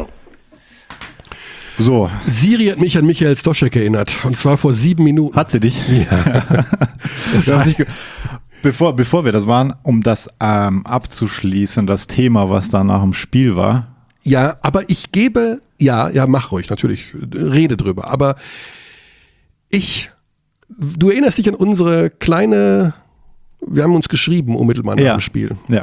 So. Siri hat mich an Michael Stoschek erinnert. Und zwar vor 7 Minuten. Hat sie dich? Ja. Bevor wir das waren, um das abzuschließen, das Thema, was da nach dem Spiel war. Ja, aber ich gebe, mach ruhig, natürlich, rede drüber. Aber du erinnerst dich an unsere kleine, wir haben uns geschrieben unmittelbar nach dem Spiel. Ja.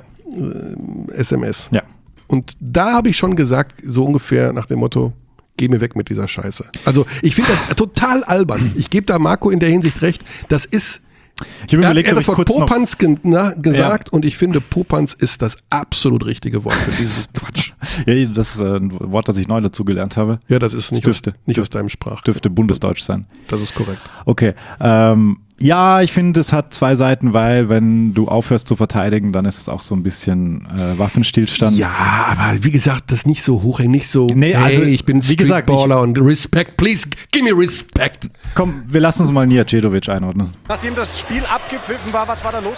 SMS. Ja. Und da habe ich schon gesagt, so ungefähr nach dem Motto, geh mir weg mit dieser Scheiße. Also ich finde das total albern. Ich gebe da Marco in der Hinsicht recht, das ist, er hat das Wort Popanz gesagt und ich finde, Popanz ist das absolut richtige Wort für diesen Quatsch. Ja, das ist ein Wort, das ich neu dazu gelernt habe. Ja, das ist nicht aus deinem Sprach. Dürfte Bundesdeutsch sein. Das ist korrekt. Okay. Ja, ich finde, es hat zwei Seiten, weil wenn du aufhörst zu verteidigen, dann ist es auch so ein bisschen Waffenstillstand. Ja, aber wie gesagt, das nicht so hochhängen, nicht so, nee, also, ich bin Streetballer und Respect, please, give me respect. Komm, wir lassen uns mal Nijatović einordnen. Nachdem das Spiel abgepfiffen war, was war da los?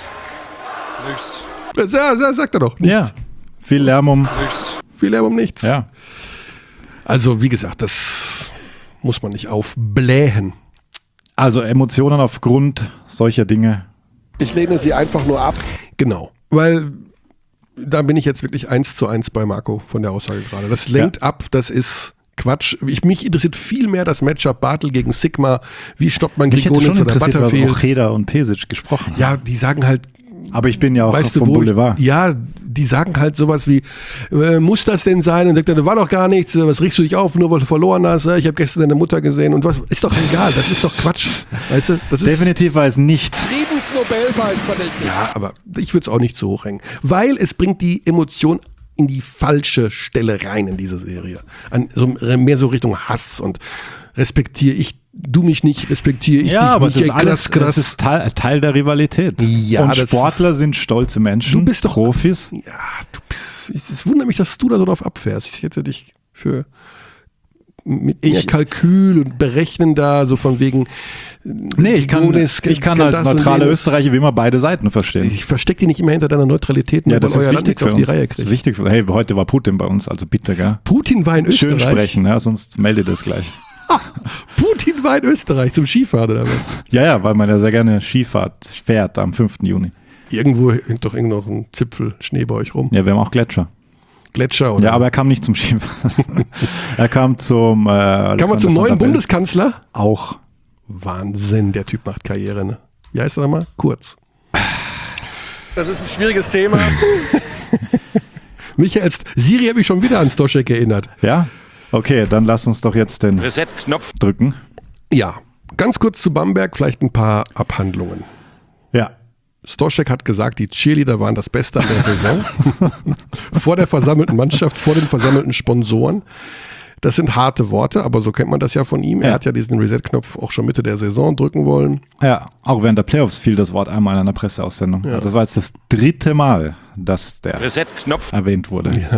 Nichts. Sagt er doch, nichts. Ja, viel Lärm um Nichts. Viel Lärm um nichts. Ja. Also, wie gesagt, das muss man nicht aufblähen. Also Emotionen aufgrund solcher Dinge. Ich lehne sie einfach nur ab. Genau, weil da bin ich jetzt wirklich 1:1 bei Marco von der Aussage gerade. Das lenkt ab, das ist Quatsch. Mich interessiert viel mehr das Matchup Bartel gegen Sigma. Wie stoppt man Grigonis oder Butterfield? Was auch Heder und Pesic gesprochen haben. Ja, die sagen halt, aber ich bin ja auch vom Boulevard. Die sagen halt sowas wie, muss das denn sein? Und sagt er, da war doch gar nichts, was regst du dich auf, nur weil du verloren hast? Ich habe gestern deine Mutter gesehen und was, ist doch egal, das ist doch Quatsch. Weißt du, das ist definitiv war es nicht. Friedensnobelpreis verdächtig. Ja, aber ich würde es auch nicht zu hoch hängen, weil es bringt die Emotion in die falsche Stelle rein in diese Serie. Mehr so Richtung Hass und respektiere ich du mich nicht, respektiere ich dich aber nicht. Es ist alles, das ist Teil der Rivalität. Ja, und Sportler sind stolze Menschen. Du bist doch Profis. Ja, es wundert mich, dass du da so drauf abfährst. Ich hätte dich mit mehr Kalkül und Berechnen da, so von wegen. Nee, ich kann als neutraler Österreicher wie immer beide Seiten verstehen. Ich verstecke die nicht immer hinter deiner Neutralität, nur weil euer Land nichts auf die Reihe kriegt. Das ist wichtig. Hey, heute war Putin bei uns, also bitte, gell? Putin war in Österreich. Schön sprechen, ja, sonst meldet es gleich. Putin war in Österreich zum Skifahren oder was? Ja, weil man ja sehr gerne Skifahrt fährt am 5. Juni. Irgendwo hängt doch noch ein Zipfel Schnee bei euch rum. Ja, wir haben auch Gletscher, oder? Ja, aber er kam nicht zum Skifahren. Er kam zum neuen Bundeskanzler? Auch. Wahnsinn, der Typ macht Karriere, ne? Wie heißt er nochmal? Kurz. Das ist ein schwieriges Thema. Siri hat mich schon wieder an Stoschek erinnert. Ja? Okay, dann lass uns doch jetzt den Reset-Knopf drücken. Ja, ganz kurz zu Bamberg, vielleicht ein paar Abhandlungen. Ja. Stoschek hat gesagt, die Cheerleader waren das Beste an der Saison. Vor der versammelten Mannschaft, vor den versammelten Sponsoren. Das sind harte Worte, aber so kennt man das ja von ihm. Er hat ja diesen Reset-Knopf auch schon Mitte der Saison drücken wollen. Ja, auch während der Playoffs fiel das Wort einmal in einer Presseaussendung. Ja. Also das war jetzt das 3. Mal, dass der Reset-Knopf erwähnt wurde. Ja.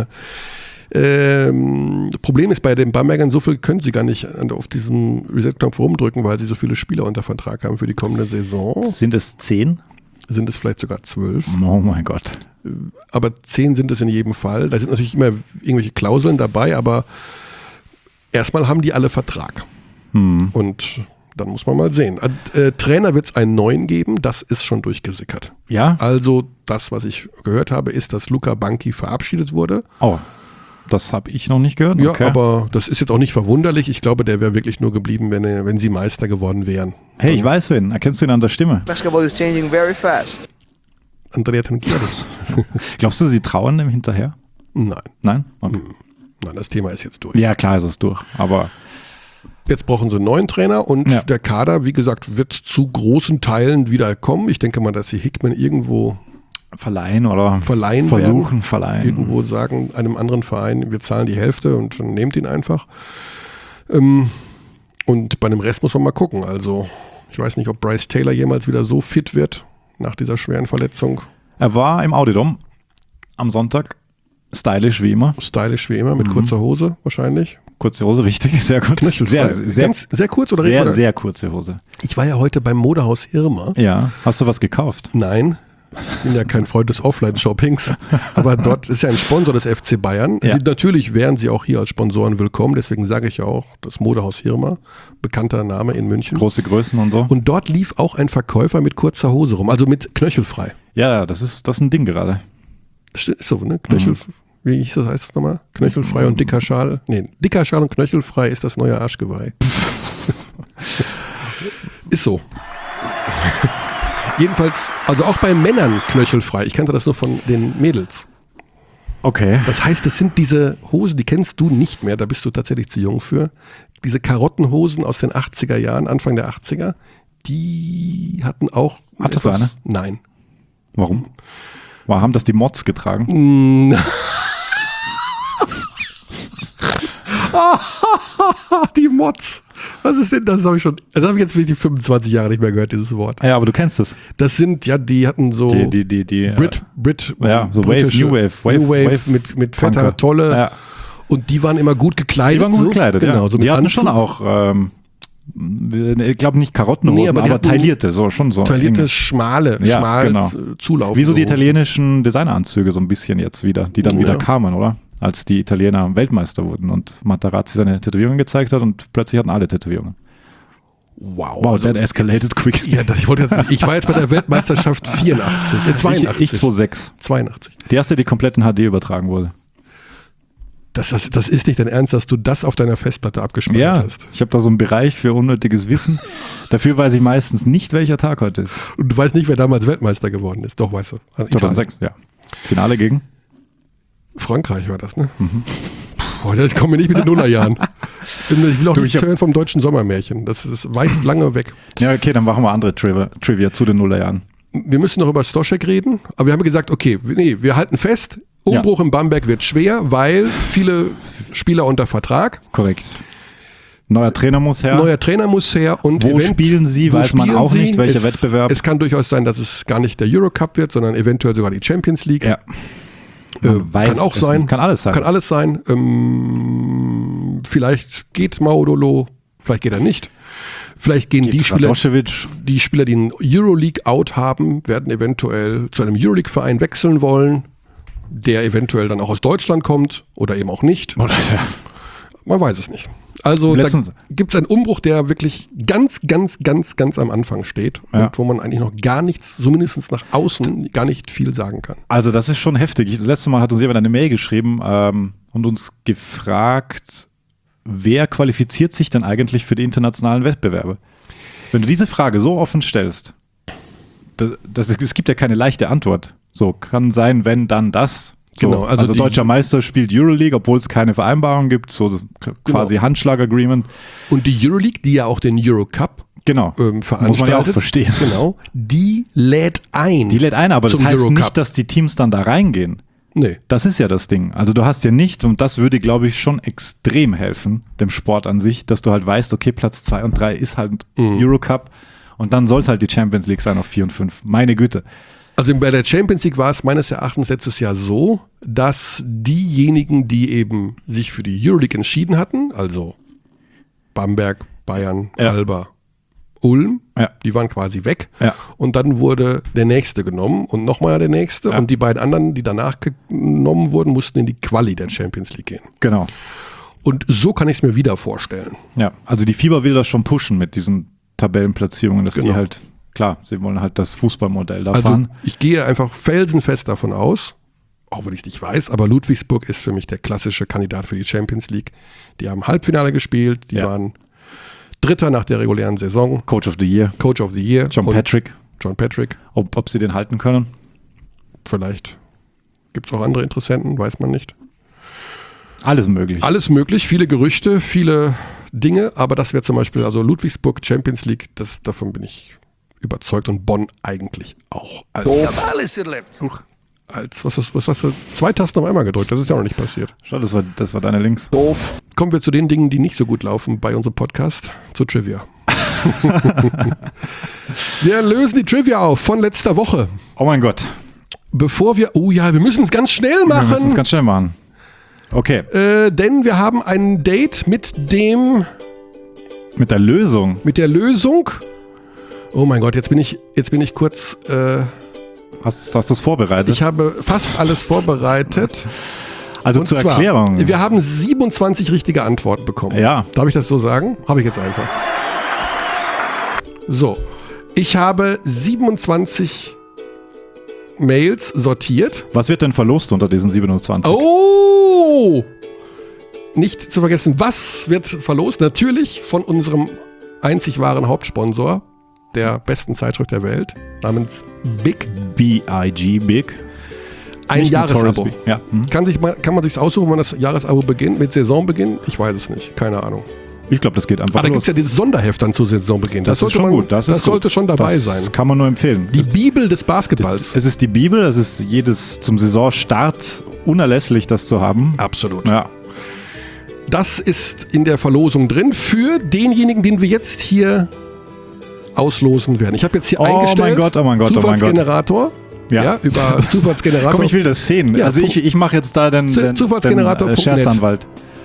Problem ist bei den Bambergern, so viel können sie gar nicht auf diesem Reset-Knopf rumdrücken, weil sie so viele Spieler unter Vertrag haben für die kommende Saison. Sind es 10? Sind es vielleicht sogar 12? Oh mein Gott. Aber 10 sind es in jedem Fall. Da sind natürlich immer irgendwelche Klauseln dabei, aber erstmal haben die alle Vertrag. Und dann muss man mal sehen. Trainer wird es einen neuen geben, das ist schon durchgesickert. Ja? Also das, was ich gehört habe, ist, dass Luca Banchi verabschiedet wurde. Oh, das habe ich noch nicht gehört. Ja, okay. Aber das ist jetzt auch nicht verwunderlich. Ich glaube, der wäre wirklich nur geblieben, wenn sie Meister geworden wären. Hey, ich weiß wen. Erkennst du ihn an der Stimme? Basketball is changing very fast. Andrea Tankiris. Glaubst du, sie trauern dem hinterher? Nein. Nein? Okay. Nein, das Thema ist jetzt durch. Ja, klar ist es durch, aber jetzt brauchen sie einen neuen Trainer und der Kader, wie gesagt, wird zu großen Teilen wieder kommen. Ich denke mal, dass sie Hickman irgendwo verleihen versuchen. Irgendwo sagen einem anderen Verein, wir zahlen die Hälfte und nehmt ihn einfach. Und bei dem Rest muss man mal gucken. Also Ich weiß nicht, ob Bryce Taylor jemals wieder so fit wird nach dieser schweren Verletzung. Er war im Audi-Dom am Sonntag. Stylisch wie immer. Stylisch wie immer, mit kurzer Hose wahrscheinlich. Kurze Hose, richtig, sehr gut. Knöchelfrei. Sehr kurz oder sehr, sehr kurze Hose. Ich war ja heute beim Modehaus Hirmer. Ja, hast du was gekauft? Nein, ich bin ja kein Freund des Offline-Shoppings, aber dort ist ja ein Sponsor des FC Bayern. Ja. Natürlich wären sie auch hier als Sponsoren willkommen, deswegen sage ich ja auch das Modehaus Hirmer, bekannter Name in München. Große Größen und so. Und dort lief auch ein Verkäufer mit kurzer Hose rum, also mit knöchelfrei. Ja, das ist ein Ding gerade. Ist so, ne? Wie heißt das nochmal? Knöchelfrei und dicker Schal. Nee, dicker Schal und knöchelfrei ist das neue Arschgeweih. Ist so. Jedenfalls, also auch bei Männern knöchelfrei. Ich kannte das nur von den Mädels. Okay. Das heißt, es sind diese Hosen, die kennst du nicht mehr, da bist du tatsächlich zu jung für. Diese Karottenhosen aus den 80er Jahren, Anfang der 80er, die hatten auch... Hattest du eine? Nein. Warum? Haben das die Mods getragen? Die Mods. Was ist denn das? Das habe ich jetzt wirklich 25 Jahre nicht mehr gehört, dieses Wort. Ja, aber du kennst es. Das sind, ja, die hatten so Brit ja, so New Wave mit fetter Tolle. Ja. Und die waren immer gut gekleidet. Die waren gut gekleidet, genau, ja. So die hatten Anzug. schon auch, ich glaube nicht Karottenhosen, aber taillierte, schon so. Taillierte, enge. schmal genau. Zulauf. Wie so die italienischen Designeranzüge so ein bisschen jetzt wieder, die dann wieder kamen, oder? Als die Italiener Weltmeister wurden und Materazzi seine Tätowierungen gezeigt hat und plötzlich hatten alle Tätowierungen. Wow, that escalated quick. Ja, ich war jetzt bei der Weltmeisterschaft 82. Ich 82. Die erste, die komplett in HD übertragen wurde. Das ist nicht dein Ernst, dass du das auf deiner Festplatte abgespeichert hast. Ich habe da so einen Bereich für unnötiges Wissen. Dafür weiß ich meistens nicht, welcher Tag heute ist. Und du weißt nicht, wer damals Weltmeister geworden ist. Doch, weißt du. Also 2006, ja. Finale gegen? Frankreich war das, ne? Boah, das kommt mir nicht mit den Nullerjahren. Ich will auch nichts hören vom deutschen Sommermärchen. Das ist weit lange weg. Ja, okay, dann machen wir andere Trivia zu den Nullerjahren. Wir müssen noch über Stoschek reden, aber wir haben gesagt, okay, wir halten fest, Umbruch in Bamberg wird schwer, weil viele Spieler unter Vertrag. Korrekt. Neuer Trainer muss her. Und wo spielen sie, weiß man auch nicht, welcher Wettbewerb. Es kann durchaus sein, dass es gar nicht der Eurocup wird, sondern eventuell sogar die Champions League. Ja. Kann auch sein. Kann alles sein. Kann alles sein. Vielleicht geht Maudolo, vielleicht geht er nicht. Vielleicht gehen die Spieler, die einen Euroleague-Out haben, werden eventuell zu einem Euroleague-Verein wechseln wollen, der eventuell dann auch aus Deutschland kommt oder eben auch nicht. Man weiß es nicht. Also da gibt es einen Umbruch, der wirklich ganz am Anfang steht und wo man eigentlich noch gar nichts, zumindest nach außen, gar nicht viel sagen kann. Also das ist schon heftig. Das letzte Mal hat uns jemand eine Mail geschrieben und uns gefragt, wer qualifiziert sich denn eigentlich für die internationalen Wettbewerbe? Wenn du diese Frage so offen stellst, es gibt ja keine leichte Antwort. So, kann sein, wenn, dann das. So, genau, also deutscher Meister spielt Euroleague, obwohl es keine Vereinbarung gibt, so quasi Handschlag-Agreement. Und die Euroleague, die ja auch den Eurocup veranstaltet, muss man ja auch verstehen. Genau, die lädt ein. Aber das heißt nicht, dass die Teams dann da reingehen. Nee. Das ist ja das Ding. Also du hast ja nicht, und das würde, glaube ich, schon extrem helfen, dem Sport an sich, dass du halt weißt, okay, Platz 2 und 3 ist halt Eurocup und dann sollte halt die Champions League sein auf 4 und 5. Meine Güte. Also bei der Champions League war es meines Erachtens letztes Jahr so, dass diejenigen, die eben sich für die Euroleague entschieden hatten, also Bamberg, Bayern, Alba, Ulm, die waren quasi weg. Ja. Und dann wurde der Nächste genommen und nochmal der Nächste. Ja. Und die beiden anderen, die danach genommen wurden, mussten in die Quali der Champions League gehen. Genau. Und so kann ich es mir wieder vorstellen. Ja, also die FIBA will das schon pushen mit diesen Tabellenplatzierungen, dass die halt, klar, sie wollen halt das Fußballmodell da fahren. Ich gehe einfach felsenfest davon aus, auch wenn ich es nicht weiß, aber Ludwigsburg ist für mich der klassische Kandidat für die Champions League. Die haben Halbfinale gespielt, die waren Dritter nach der regulären Saison. Coach of the Year. John Patrick. Ob sie den halten können? Vielleicht gibt es auch andere Interessenten, weiß man nicht. Alles möglich. Alles möglich, viele Gerüchte, viele Dinge, aber das wäre zum Beispiel, also Ludwigsburg Champions League, davon bin ich überzeugt und Bonn eigentlich auch. Was hast du? 2 Tasten auf einmal gedrückt, das ist ja noch nicht passiert. Schau, das war deine Links. Doof. Kommen wir zu den Dingen, die nicht so gut laufen bei unserem Podcast, zu Trivia. Wir lösen die Trivia auf von letzter Woche. Oh mein Gott. Bevor wir, wir müssen es ganz schnell machen. Wir müssen es ganz schnell machen. Okay. Denn wir haben ein Date mit der Lösung. Mit der Lösung. Oh mein Gott, jetzt bin ich kurz. Hast du es vorbereitet? Ich habe fast alles vorbereitet. Also zur Erklärung. Wir haben 27 richtige Antworten bekommen. Ja. Darf ich das so sagen? Habe ich jetzt einfach. So. Ich habe 27 Mails sortiert. Was wird denn verlost unter diesen 27? Oh! Nicht zu vergessen, was wird verlost? Natürlich von unserem einzig wahren Hauptsponsor der besten Zeitschrift der Welt, namens Big. B-I-G, Big. Ein Jahresabo. Ja. Kann man sich aussuchen, wann das Jahresabo beginnt, mit Saisonbeginn? Ich weiß es nicht, keine Ahnung. Ich glaube, das geht einfach los. Aber da gibt es ja dieses Sonderheft dann zu Saisonbeginn. Das ist schon gut. Das sollte schon dabei sein. Das kann man nur empfehlen. Die Bibel des Basketballs. Es ist die Bibel, es ist jedes zum Saisonstart unerlässlich, das zu haben. Absolut. Ja. Das ist in der Verlosung drin für denjenigen, den wir jetzt hier auslosen werden. Ich habe jetzt hier eingestellt, oh mein Gott, Zufallsgenerator. Ja, über Zufallsgenerator. Komm, ich will das sehen. Ja, also ich mache jetzt da den Scherzanwalt.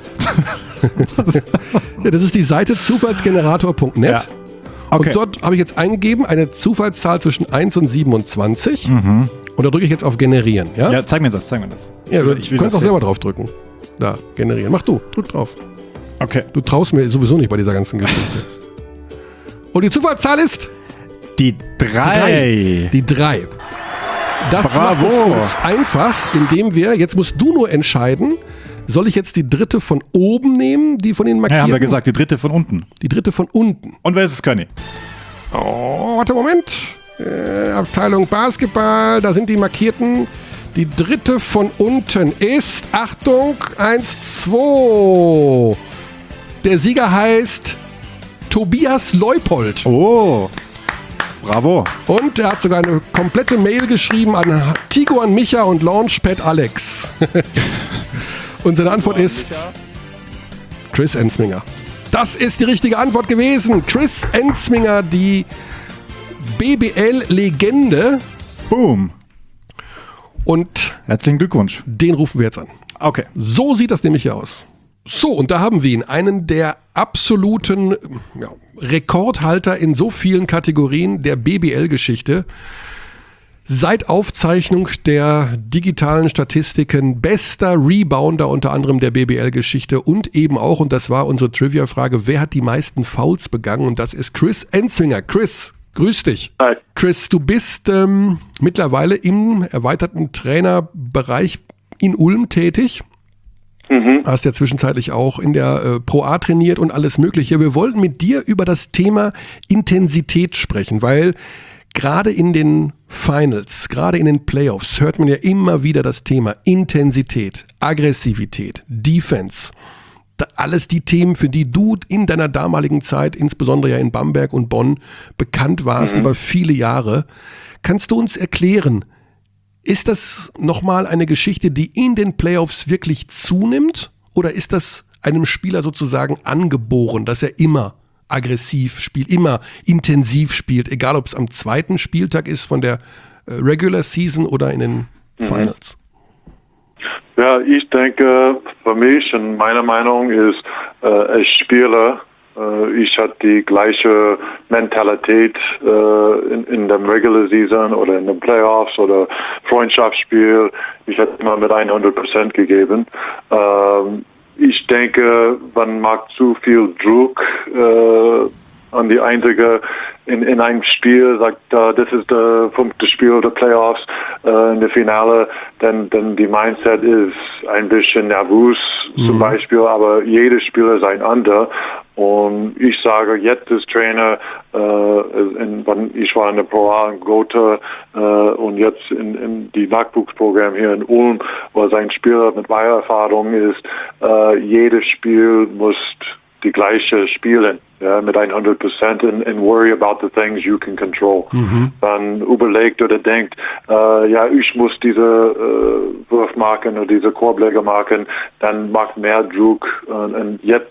Ja, das ist die Seite zufallsgenerator.net. Ja. Okay. Und dort habe ich jetzt eingegeben eine Zufallszahl zwischen 1 und 27. Und da drücke ich jetzt auf Generieren. Ja, zeig mir das. Ja, du kannst auch selber drauf drücken. Da, generieren. Mach du, drück drauf. Okay. Du traust mir sowieso nicht bei dieser ganzen Geschichte. Und die Zufallszahl ist? Die 3. Die 3. Das macht es uns einfach, indem wir, jetzt musst du nur entscheiden, soll ich jetzt die dritte von oben nehmen, die von den markierten? Ja, haben wir gesagt, die dritte von unten. Die dritte von unten. Und wer ist es, Conny? Oh, warte, Moment. Abteilung Basketball, da sind die markierten. Die dritte von unten ist, Achtung, 1, 2. Der Sieger heißt Tobias Leupold. Oh, bravo. Und er hat sogar eine komplette Mail geschrieben an Tigo, an Micha und Launchpad Alex. Und seine Antwort ist Chris Ensminger. Das ist die richtige Antwort gewesen. Chris Ensminger, die BBL-Legende. Boom. Und herzlichen Glückwunsch. Den rufen wir jetzt an. Okay. So sieht das nämlich hier aus. So, und da haben wir ihn, einen der absoluten Rekordhalter in so vielen Kategorien der BBL-Geschichte. Seit Aufzeichnung der digitalen Statistiken bester Rebounder unter anderem der BBL-Geschichte und eben auch, und das war unsere Trivia-Frage, wer hat die meisten Fouls begangen? Und das ist Chris Ensminger. Chris, grüß dich. Hi. Chris, du bist mittlerweile im erweiterten Trainerbereich in Ulm tätig. Hast ja zwischenzeitlich auch in der Pro A trainiert und alles Mögliche. Wir wollten mit dir über das Thema Intensität sprechen, weil gerade in den Finals, gerade in den Playoffs hört man ja immer wieder das Thema Intensität, Aggressivität, Defense. Alles die Themen, für die du in deiner damaligen Zeit, insbesondere ja in Bamberg und Bonn, bekannt warst über viele Jahre. Kannst du uns erklären, ist das nochmal eine Geschichte, die in den Playoffs wirklich zunimmt? Oder ist das einem Spieler sozusagen angeboren, dass er immer aggressiv spielt, immer intensiv spielt, egal ob es am zweiten Spieltag ist von der Regular Season oder in den Finals? Ja, ich denke, für mich und meine Meinung ist, als Spieler, ich hatte die gleiche Mentalität in der Regular Season oder in den Playoffs oder Freundschaftsspiel. Ich hatte immer mit 100% gegeben. Ich denke, man macht zu viel Druck an die einzige in einem Spiel, sagt, das ist das 5. Spiel der Playoffs in der Finale, denn die Mindset ist ein bisschen nervös zum Beispiel, aber jeder Spieler ist ein anderer. Und ich sage jetzt als Trainer, ich war in der Pro A in Gotha und jetzt in die Nachwuchsprogramm hier in Ulm, wo ein Spieler mit meiner Erfahrung ist, jedes Spiel muss die gleiche spielen, ja, mit 100% and worry about the things you can control. Dann überlegt oder denkt, ich muss diese Wurf machen oder diese Korbleger machen, dann macht mehr Druck. Und jetzt ist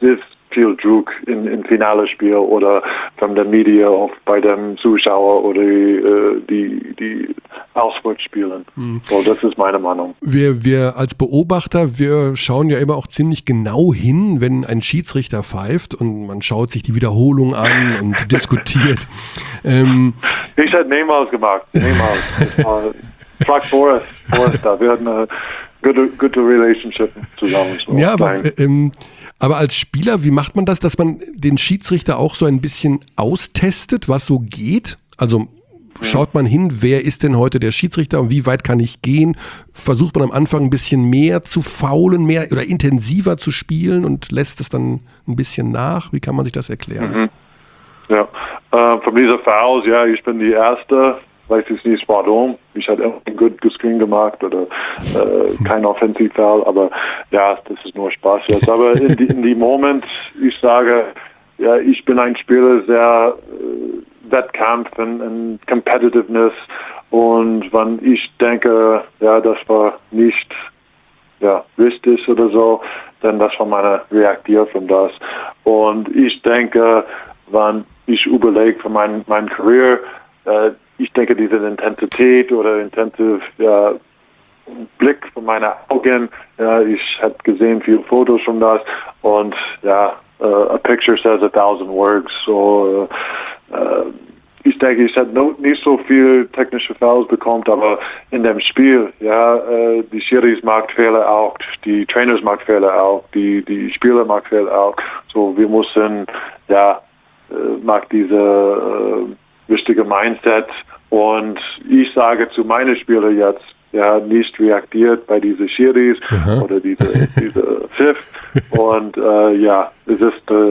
viel Druck in finale Spiel oder von der Media auch bei dem Zuschauer oder die Auswärtsspielen. So, das ist meine Meinung. Wir als Beobachter, wir schauen ja immer auch ziemlich genau hin, wenn ein Schiedsrichter pfeift und man schaut sich die Wiederholung an und diskutiert. Ich hätte niemals gemacht. Niemals. Frag Forrest da. Wir hatten eine gute Relationship zusammen. So. Ja, aber als Spieler, wie macht man das, dass man den Schiedsrichter auch so ein bisschen austestet, was so geht? Also schaut man hin, wer ist denn heute der Schiedsrichter und wie weit kann ich gehen? Versucht man am Anfang ein bisschen mehr zu faulen, mehr oder intensiver zu spielen und lässt es dann ein bisschen nach? Wie kann man sich das erklären? Ja, von dieser Fouls, ja, ich bin die Erste. Weiß ich nicht warum. Ich hatte ein gutes Screen gemacht oder kein Offensiv-Foul, aber ja, das ist nur Spaß jetzt. Aber in dem Moment, ich sage, ja, ich bin ein Spieler, sehr Wettkampf und Competitiveness und wenn ich denke, ja, das war nicht richtig oder so, dann das war meine Reaktion von das. Und ich denke, wenn ich überlege für mein Career, ich denke, diese Intensität oder intensiv Blick von meinen Augen, ich habe gesehen viele Fotos von das und a picture says 1,000 words. So, ich denke, ich habe nicht so viel technische Fouls bekommen, aber in dem Spiel, die Schiris macht Fehler auch, die Trainers macht Fehler auch, die Spieler macht Fehler auch. So, wir müssen, macht diese wichtige Mindset. Und ich sage zu meinen Spielern jetzt, nicht reagiert bei diesen Schiris oder diese Pfiff. Und es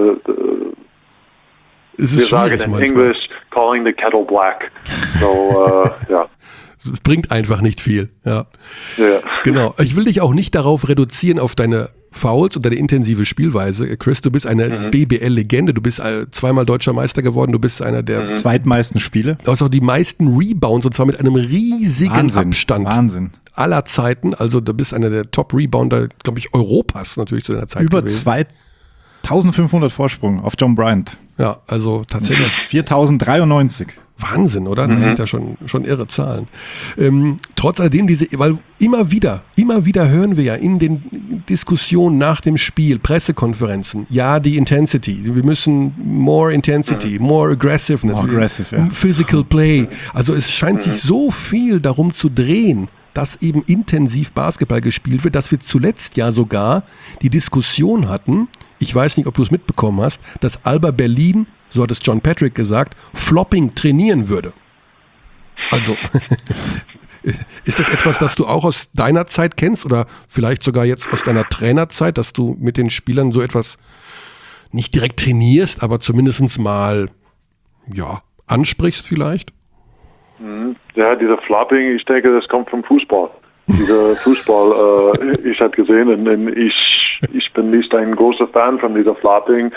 ist wir sagen in Englisch, calling the kettle black. So, Es bringt einfach nicht viel. Ja. Genau. Ich will dich auch nicht darauf reduzieren, auf deine Fouls und deine intensive Spielweise. Chris, du bist eine BBL-Legende, du bist zweimal deutscher Meister geworden, du bist einer der zweitmeisten Spiele. Du hast auch die meisten Rebounds und zwar mit einem riesigen Abstand aller Zeiten. Also du bist einer der Top-Rebounder, glaube ich, Europas natürlich zu deiner Zeit über gewesen. 2500 Vorsprung auf John Bryant. Ja, also tatsächlich. 4093. Wahnsinn, oder? Das sind ja schon irre Zahlen. Trotz alledem weil immer wieder hören wir ja in den Diskussionen nach dem Spiel, Pressekonferenzen, die Intensity, wir müssen more Intensity, more aggressiveness, physical play. Also es scheint sich so viel darum zu drehen, dass eben intensiv Basketball gespielt wird, dass wir zuletzt ja sogar die Diskussion hatten, ich weiß nicht, ob du es mitbekommen hast, dass Alba Berlin, so hat es John Patrick gesagt, Flopping trainieren würde. Also, ist das etwas, das du auch aus deiner Zeit kennst oder vielleicht sogar jetzt aus deiner Trainerzeit, dass du mit den Spielern so etwas nicht direkt trainierst, aber zumindest mal, ansprichst vielleicht? Ja, dieser Flopping, ich denke, das kommt vom Fußball. Dieser Fußball, ich habe gesehen und ich bin nicht ein großer Fan von dieser Flopping.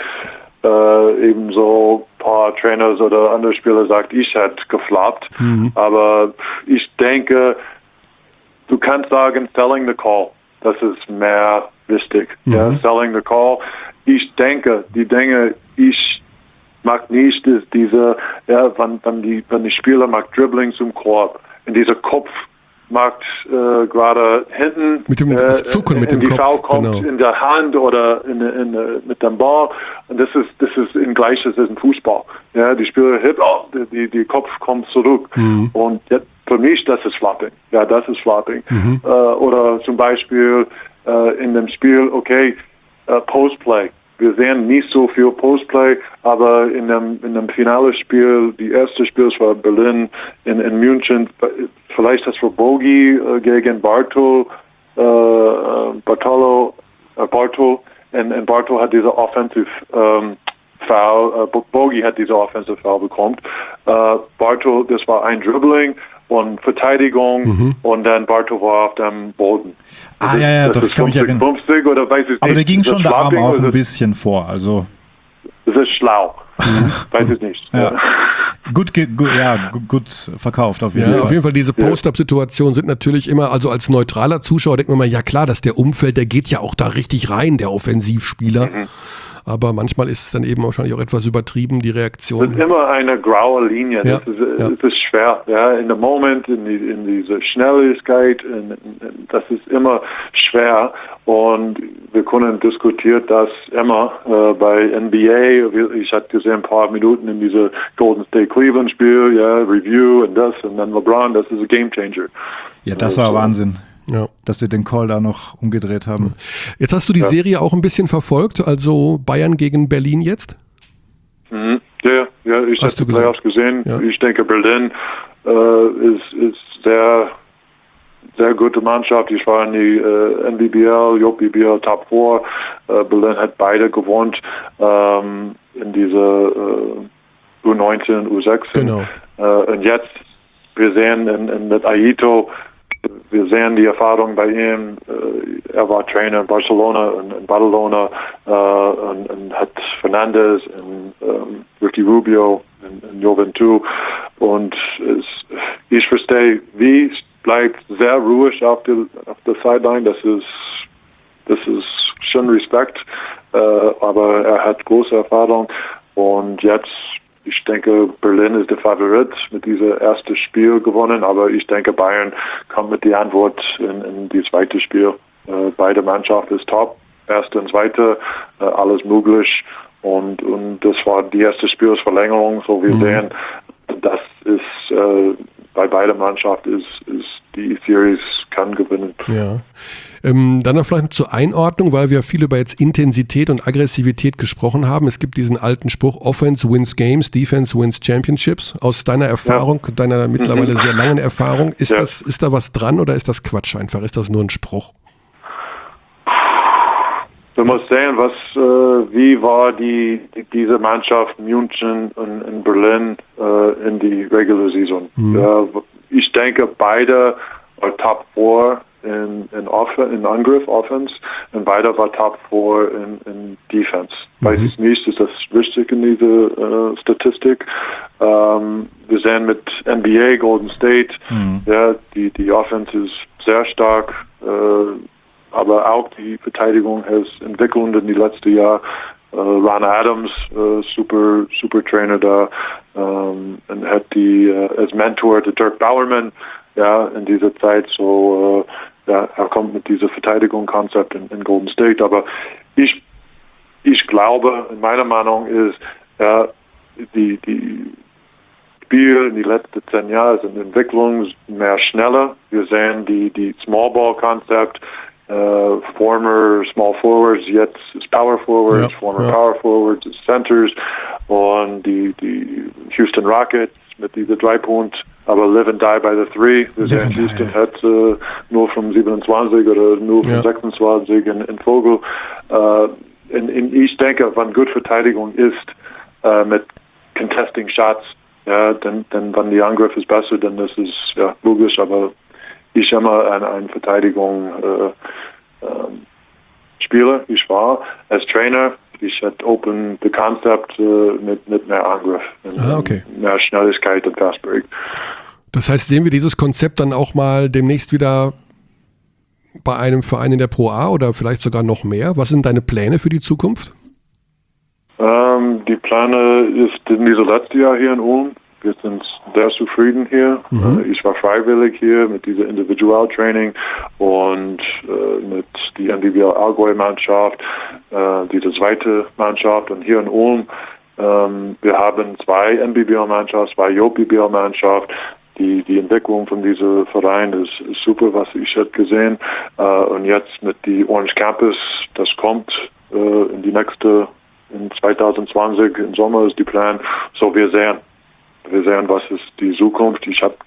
Ebenso ein paar Trainers oder andere Spieler sagt, ich hätte gefloppt. Aber ich denke, du kannst sagen, selling the call. Das ist mehr wichtig. Selling the call. Ich denke, die Dinge, ich mag nicht, ist diese, wenn die Spieler mag Dribbling zum Korb, in dieser Kopf macht gerade hinten mit dem das Zucken mit dem die Kopf, Foul kommt in der Hand oder mit dem Ball und das ist in Gleiches ist ein Fußball. Ja, die Spieler die Kopf kommt zurück und jetzt, für mich das ist Flopping. Ja, das ist Flopping. Oder zum Beispiel in dem Spiel, Postplay. Wir sehen nicht so viel Postplay, aber in dem Finale-Spiel, die erste Spiel war Berlin in München, vielleicht das war Bogi gegen Bartol und Bartol hat diese Offensive Foul, Bogi hat diese Offensive Foul bekommen. Bartol, das war ein Dribbling und Verteidigung und dann Bartol war auf dem Boden. Das kann mich erinnern. 50 oder weiß ich nicht. Aber da ging schon der Arm auch ein bisschen vor, also. Das ist schlau. Weiß ich nicht. Ja. Gut verkauft auf jeden Fall. Auf jeden Fall, diese Post-Up-Situationen sind natürlich immer, also als neutraler Zuschauer denkt man mal, ja klar, dass der Umfeld, der geht ja auch da richtig rein, der Offensivspieler. aber manchmal ist es dann eben wahrscheinlich auch etwas übertrieben, die Reaktion. Es ist immer eine graue Linie, Ja, das ist schwer. Ja, in dem Moment, in diese Schnelligkeit, das ist immer schwer und wir können diskutieren das immer bei NBA. Ich hatte gesehen ein paar Minuten in diese Golden State Cleveland Spiel, ja, Review und dann LeBron, das ist ein Game Changer. Ja, das war Wahnsinn. Ja. Dass sie den Call da noch umgedreht haben. Jetzt hast du die Serie auch ein bisschen verfolgt, also Bayern gegen Berlin jetzt? Mhm. Ja, ich habe die Playoffs gesehen. Ja. Ich denke, Berlin ist sehr, sehr gute Mannschaft. Ich war in die NBBL, JBL Top 4. Berlin hat beide gewonnen in diese U19, U16. Genau. Und jetzt, wir sehen in mit Aito, wir sehen die Erfahrung bei ihm. Er war Trainer in Barcelona und in Badalona und hat Fernandes und Ricky Rubio in Juventud. Und ich verstehe, wie bleibt sehr ruhig auf der Sideline. Das ist schon Respekt, aber er hat große Erfahrung. Und jetzt, ich denke, Berlin ist der Favorit mit diesem ersten Spiel gewonnen, aber ich denke, Bayern kommt mit der Antwort in die zweite Spiel. Beide Mannschaften ist top, erste und zweite, alles möglich und das war die erste Spielsverlängerung, so wir sehen, das ist bei beiden Mannschaften ist die Series kann gewinnen. Ja. Dann noch vielleicht zur Einordnung, weil wir viel über jetzt Intensität und Aggressivität gesprochen haben. Es gibt diesen alten Spruch, Offense wins Games, Defense wins Championships. Aus deiner Erfahrung, deiner mittlerweile sehr langen Erfahrung, ist da was dran oder ist das Quatsch einfach? Ist das nur ein Spruch? Du musst sehen, wie war diese Mannschaft München und in Berlin in die Regular Season. Ich denke, beide war Top 4 in Angriff, Offense, und beide war Top 4 in Defense. Weiß ich nicht, ist das richtig in diese Statistik? Wir sehen mit NBA, Golden State, ja, die Offense ist sehr stark, aber auch die Verteidigung hat entwickelt in die letzten Jahr. Ron Adams, super Trainer da, und hat als Mentor der Dirk Bowerman, ja, in dieser Zeit, so, er kommt mit diesem Verteidigungskonzept in Golden State, aber ich glaube, in meiner Meinung ist, die Spiel in die letzten 10 Jahre sind Entwicklung mehr schneller. Wir sehen die Small Ball Konzept, former Small Forwards, jetzt ist Power Forwards, former Power Forwards ist Centers und die Houston Rockets mit dieser 3-Punkt, aber live and die by the 3. Wir sehen, Houston hat nur von 27 oder nur von 26 in Vogel. Ich denke, wenn gut Verteidigung ist mit Contesting Shots, ja, dann wenn die Angriff ist besser, dann ist es logisch, aber ich immer eine Verteidigung Spieler. Ich war als Trainer. Ich hatte open the concept mit mehr Angriff, mehr Schnelligkeit und Fast Break. Das heißt, sehen wir dieses Konzept dann auch mal demnächst wieder bei einem Verein in der Pro A oder vielleicht sogar noch mehr? Was sind deine Pläne für die Zukunft? Die Pläne ist in diesem letzten Jahr hier in Ulm. Wir sind sehr zufrieden hier. Ich war freiwillig hier mit dieser Individualtraining und mit der NBBL Allgäu-Mannschaft, diese zweite Mannschaft und hier in Ulm. Wir haben 2 NBBL-Mannschaften, 2 JBL-Mannschaften. Die Entwicklung von diesem Verein ist super, was ich habe gesehen. Und jetzt mit die Orange Campus, das kommt in 2020, im Sommer ist die Plan. So wir sehen, was ist die Zukunft. Ich habe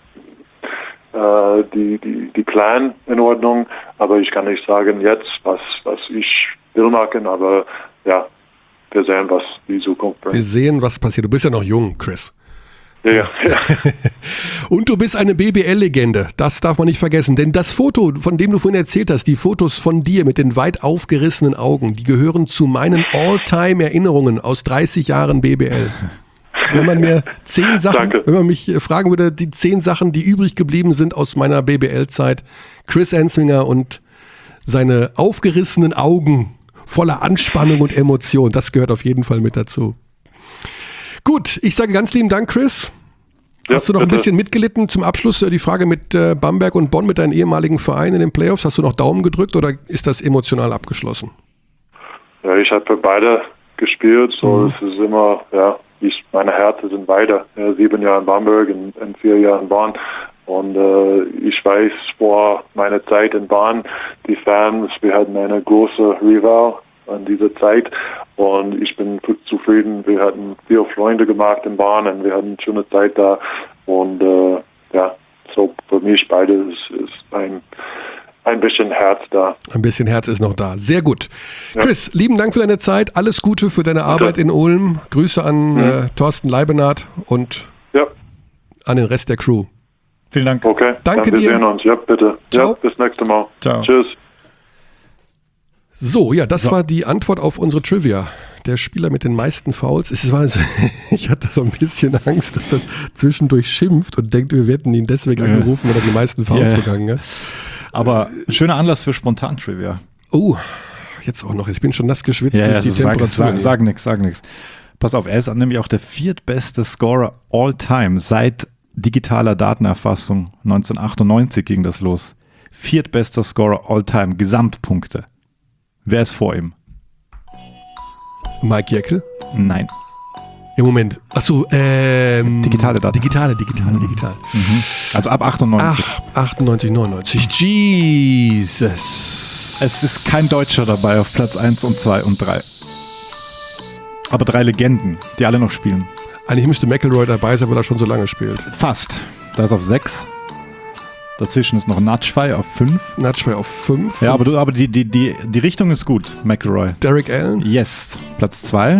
die Plan in Ordnung, aber ich kann nicht sagen jetzt, was ich will machen, aber ja, wir sehen, was die Zukunft bringt. Wir sehen, was passiert. Du bist ja noch jung, Chris. Ja. Und du bist eine BBL-Legende, das darf man nicht vergessen, denn das Foto, von dem du vorhin erzählt hast, die Fotos von dir mit den weit aufgerissenen Augen, die gehören zu meinen All-Time-Erinnerungen aus 30 Jahren BBL. Wenn man mir 10 Sachen, wenn man mich fragen würde, die 10 Sachen, die übrig geblieben sind aus meiner BBL-Zeit, Chris Ensminger und seine aufgerissenen Augen voller Anspannung und Emotion. Das gehört auf jeden Fall mit dazu. Gut, ich sage ganz lieben Dank, Chris. Hast du noch ein bisschen mitgelitten? Zum Abschluss die Frage mit Bamberg und Bonn, mit deinen ehemaligen Vereinen in den Playoffs. Hast du noch Daumen gedrückt oder ist das emotional abgeschlossen? Ja, ich habe für beide gespielt. So, es ist immer, meine Härte sind beide. 7 Jahre in Bamberg und 4 Jahre in Bonn. Und ich weiß, vor meiner Zeit in Bonn, die Fans, wir hatten eine große Rival an dieser Zeit. Und ich bin zufrieden. Wir hatten viele Freunde gemacht in Bonn und wir hatten eine schöne Zeit da. Und so für mich beide ist ein bisschen Herz da. Ein bisschen Herz ist noch da. Sehr gut. Ja. Chris, lieben Dank für deine Zeit. Alles Gute für deine Arbeit in Ulm. Grüße an Thorsten Leibenath und an den Rest der Crew. Vielen Dank. Okay, danke dir. Wir sehen uns. Ja, bitte. Ciao. Ja, bis nächstes Mal. Ciao. Tschüss. So, ja, das war die Antwort auf unsere Trivia. Der Spieler mit den meisten Fouls. Ich hatte so ein bisschen Angst, dass er zwischendurch schimpft und denkt, wir hätten ihn deswegen angerufen, weil er die meisten Fouls begangen hat. Aber schöner Anlass für Spontan-Trivia. Oh, jetzt auch noch. Ich bin schon nass geschwitzt durch die Temperatur. Sag nix. Pass auf, er ist nämlich auch der viertbeste Scorer all time seit digitaler Datenerfassung. 1998 ging das los. Viertbester Scorer all time, Gesamtpunkte. Wer ist vor ihm? Mike Jekyll? Nein. Im Moment. Achso, digitale Daten. Digital. Also ab 98. 98, 99. Jesus. Es ist kein Deutscher dabei auf Platz 1 und 2 und 3. Aber 3 Legenden, die alle noch spielen. Eigentlich müsste McIlroy dabei sein, weil er schon so lange spielt. Fast. Da ist auf 6. Dazwischen ist noch Natschwey auf 5. Natschwey auf 5. Ja, aber die Richtung ist gut, McIlroy. Derek Allen? Yes. Platz 2.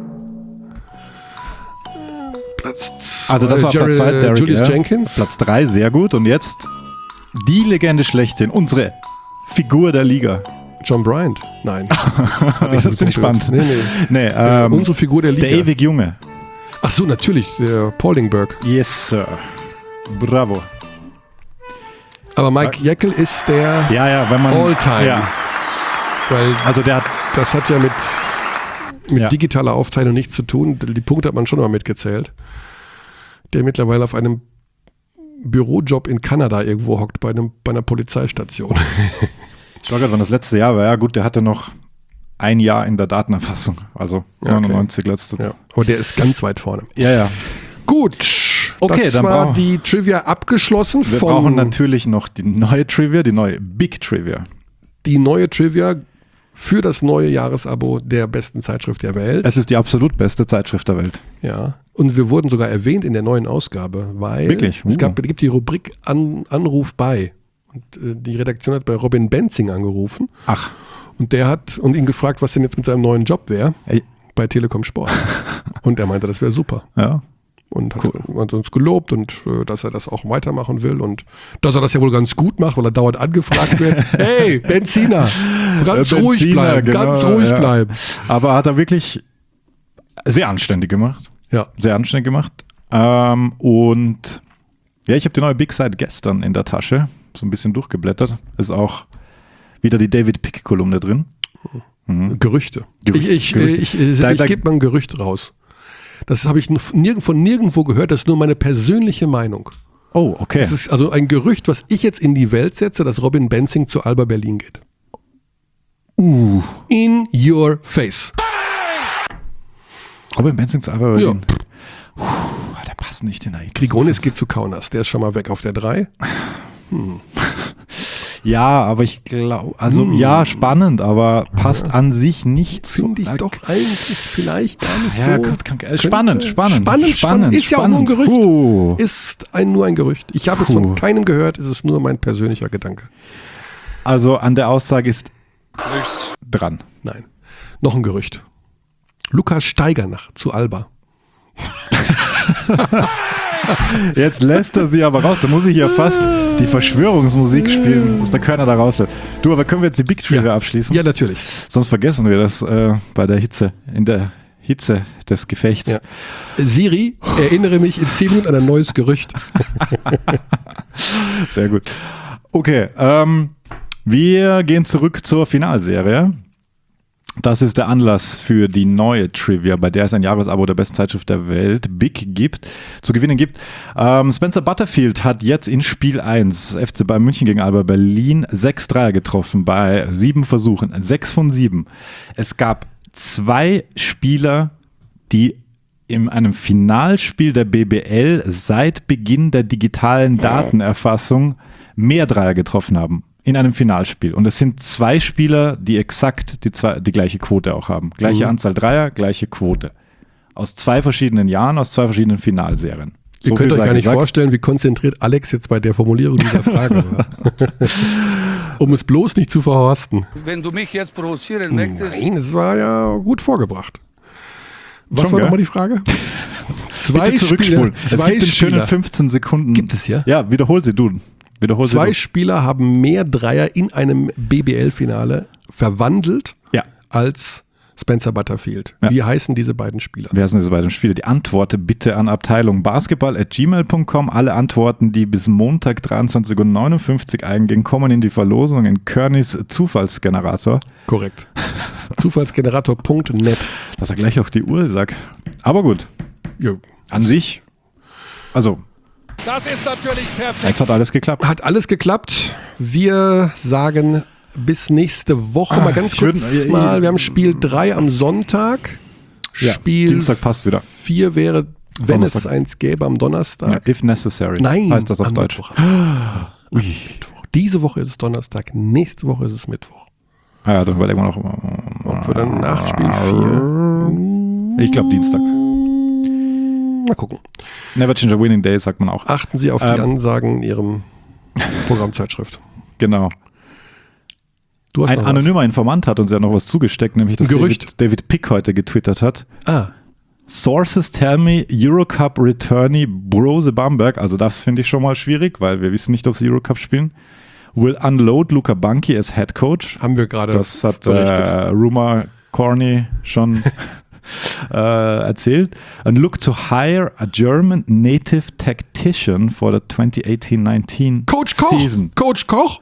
Platz 2. Also das war Platz 2, Derek Julius Allen. Jenkins. Platz 3, sehr gut. Und jetzt die Legende schlechthin, unsere Figur der Liga. John Bryant? Nein. Das bin ich spannend. Nee, unsere Figur der Liga. Der ewig Junge. Ach so, natürlich, der Paulingberg. Yes, Sir. Bravo. Aber Mike Jekyll ist der wenn man All-Time. Ja. Weil also das hat ja mit digitaler Aufteilung nichts zu tun. Die Punkte hat man schon mal mitgezählt. Der mittlerweile auf einem Bürojob in Kanada irgendwo hockt, bei einer Polizeistation. Ich war gerade, wann das letzte Jahr war. Ja gut, der hatte noch ein Jahr in der Datenerfassung. Also 99 letztes. Ja. Aber der ist ganz weit vorne. Ja. Gut. Okay, das dann war die Trivia abgeschlossen. Wir brauchen natürlich noch die neue Trivia, die neue Big Trivia. Die neue Trivia für das neue Jahresabo der besten Zeitschrift der Welt. Es ist die absolut beste Zeitschrift der Welt. Ja, und wir wurden sogar erwähnt in der neuen Ausgabe, weil Wirklich? Es gibt die Rubrik Anruf bei. Und die Redaktion hat bei Robin Benzing angerufen. Ach. Und der hat ihn gefragt, was denn jetzt mit seinem neuen Job wäre bei Telekom Sport. Und er meinte, das wäre super. Ja. Und hat uns gelobt und dass er das auch weitermachen will und dass er das ja wohl ganz gut macht, weil er dauernd angefragt wird. Hey, Benziner, ganz ruhig bleiben, ganz ruhig bleiben. Aber hat er wirklich sehr anständig gemacht. Ja. Sehr anständig gemacht. Und ich habe die neue Big Side gestern in der Tasche, so ein bisschen durchgeblättert. Ist auch wieder die David Pick-Kolumne drin. Gerüchte. Ich gebe mal ein Gerücht raus. Das habe ich von nirgendwo gehört, das ist nur meine persönliche Meinung. Oh, okay. Das ist also ein Gerücht, was ich jetzt in die Welt setze, dass Robin Benzing zu Alba Berlin geht. In your face. Robin Benzing zu Alba Berlin? Ja. Der passt nicht in der Grigonis geht zu Kaunas, der ist schon mal weg auf der 3. Ja, aber ich glaube, spannend, aber passt an sich nicht so. Finde ich doch eigentlich vielleicht gar nicht so. Spannend. Ist ja auch nur ein Gerücht. Ist nur ein Gerücht. Ich habe es von keinem gehört, es ist nur mein persönlicher Gedanke. Also an der Aussage ist nichts dran. Nein. Noch ein Gerücht. Lukas Steigernach zu Alba. Jetzt lässt er sie aber raus. Da muss ich ja fast die Verschwörungsmusik spielen, was der Körner da rauslässt. Du, aber können wir jetzt die Big Trivia abschließen? Ja, natürlich. Sonst vergessen wir das in der Hitze des Gefechts. Ja. Siri, erinnere mich in 10 Minuten an ein neues Gerücht. Sehr gut. Okay, wir gehen zurück zur Finalserie. Das ist der Anlass für die neue Trivia, bei der es ein Jahresabo der besten Zeitschrift der Welt, Big, zu gewinnen gibt. Spencer Butterfield hat jetzt in Spiel 1 FC Bayern München gegen Alba Berlin 6 Dreier getroffen bei 7 Versuchen, 6 von 7. Es gab 2 Spieler, die in einem Finalspiel der BBL seit Beginn der digitalen Datenerfassung mehr Dreier getroffen haben. In einem Finalspiel. Und es sind 2 Spieler, die exakt die gleiche Quote auch haben. Gleiche Anzahl Dreier, gleiche Quote. Aus 2 verschiedenen Jahren, aus 2 verschiedenen Finalserien. Ihr könnt euch gar nicht vorstellen, wie konzentriert Alex jetzt bei der Formulierung dieser Frage war. Um es bloß nicht zu verhorsten. Wenn du mich jetzt provozieren möchtest. Nein, es war ja gut vorgebracht. Was Schon, war gell? nochmal die Frage? 2 Bitte zurückspulen. Spieler. Es gibt in schönen 15 Sekunden. Gibt es ja? Ja, wiederhol sie, du. 2 Spieler haben mehr Dreier in einem BBL-Finale verwandelt als Spencer Butterfield. Ja. Wie heißen diese beiden Spieler? Wer sind diese beiden Spieler? Die Antworten bitte an Abteilung basketball@gmail.com. Alle Antworten, die bis Montag 23:59 Uhr eingehen, kommen in die Verlosung in Környs Zufallsgenerator. Korrekt. Zufallsgenerator.net. Dass er gleich auf die Uhr sagt. Aber gut. Jo. An sich, also Das ist natürlich perfekt. es hat alles geklappt. Hat alles geklappt. Wir sagen bis nächste Woche mal ganz kurz wir haben Spiel 3 am Sonntag. Ja, Spiel Dienstag passt wieder. 4 wäre, wenn Donnerstag. es eins gäbe, am Donnerstag. Ja, if necessary. Nein, heißt das auf am Deutsch. Mittwoch. Mittwoch. Diese Woche ist es Donnerstag, nächste Woche ist es Mittwoch. Ah ja, dann überlegen wir noch. Und wir dann nach Spiel 4. Ich glaube Dienstag. Mal gucken. Never change a winning day, sagt man auch. Achten Sie auf die Ansagen in Ihrem Programmzeitschrift. Genau. Du hast Ein noch anonymer Informant hat uns ja noch was zugesteckt, nämlich dass David Pick heute getwittert hat. Sources tell me Eurocup returnee Brose Bamberg, also das finde ich schon mal schwierig, weil wir wissen nicht, ob sie Eurocup spielen, will unload Luca Banchi as Head Coach. Haben wir gerade Das hat Rumor Corny schon erzählt. And look to hire a German native tactician for the 2018-19 Coach Koch. season. Coach Koch.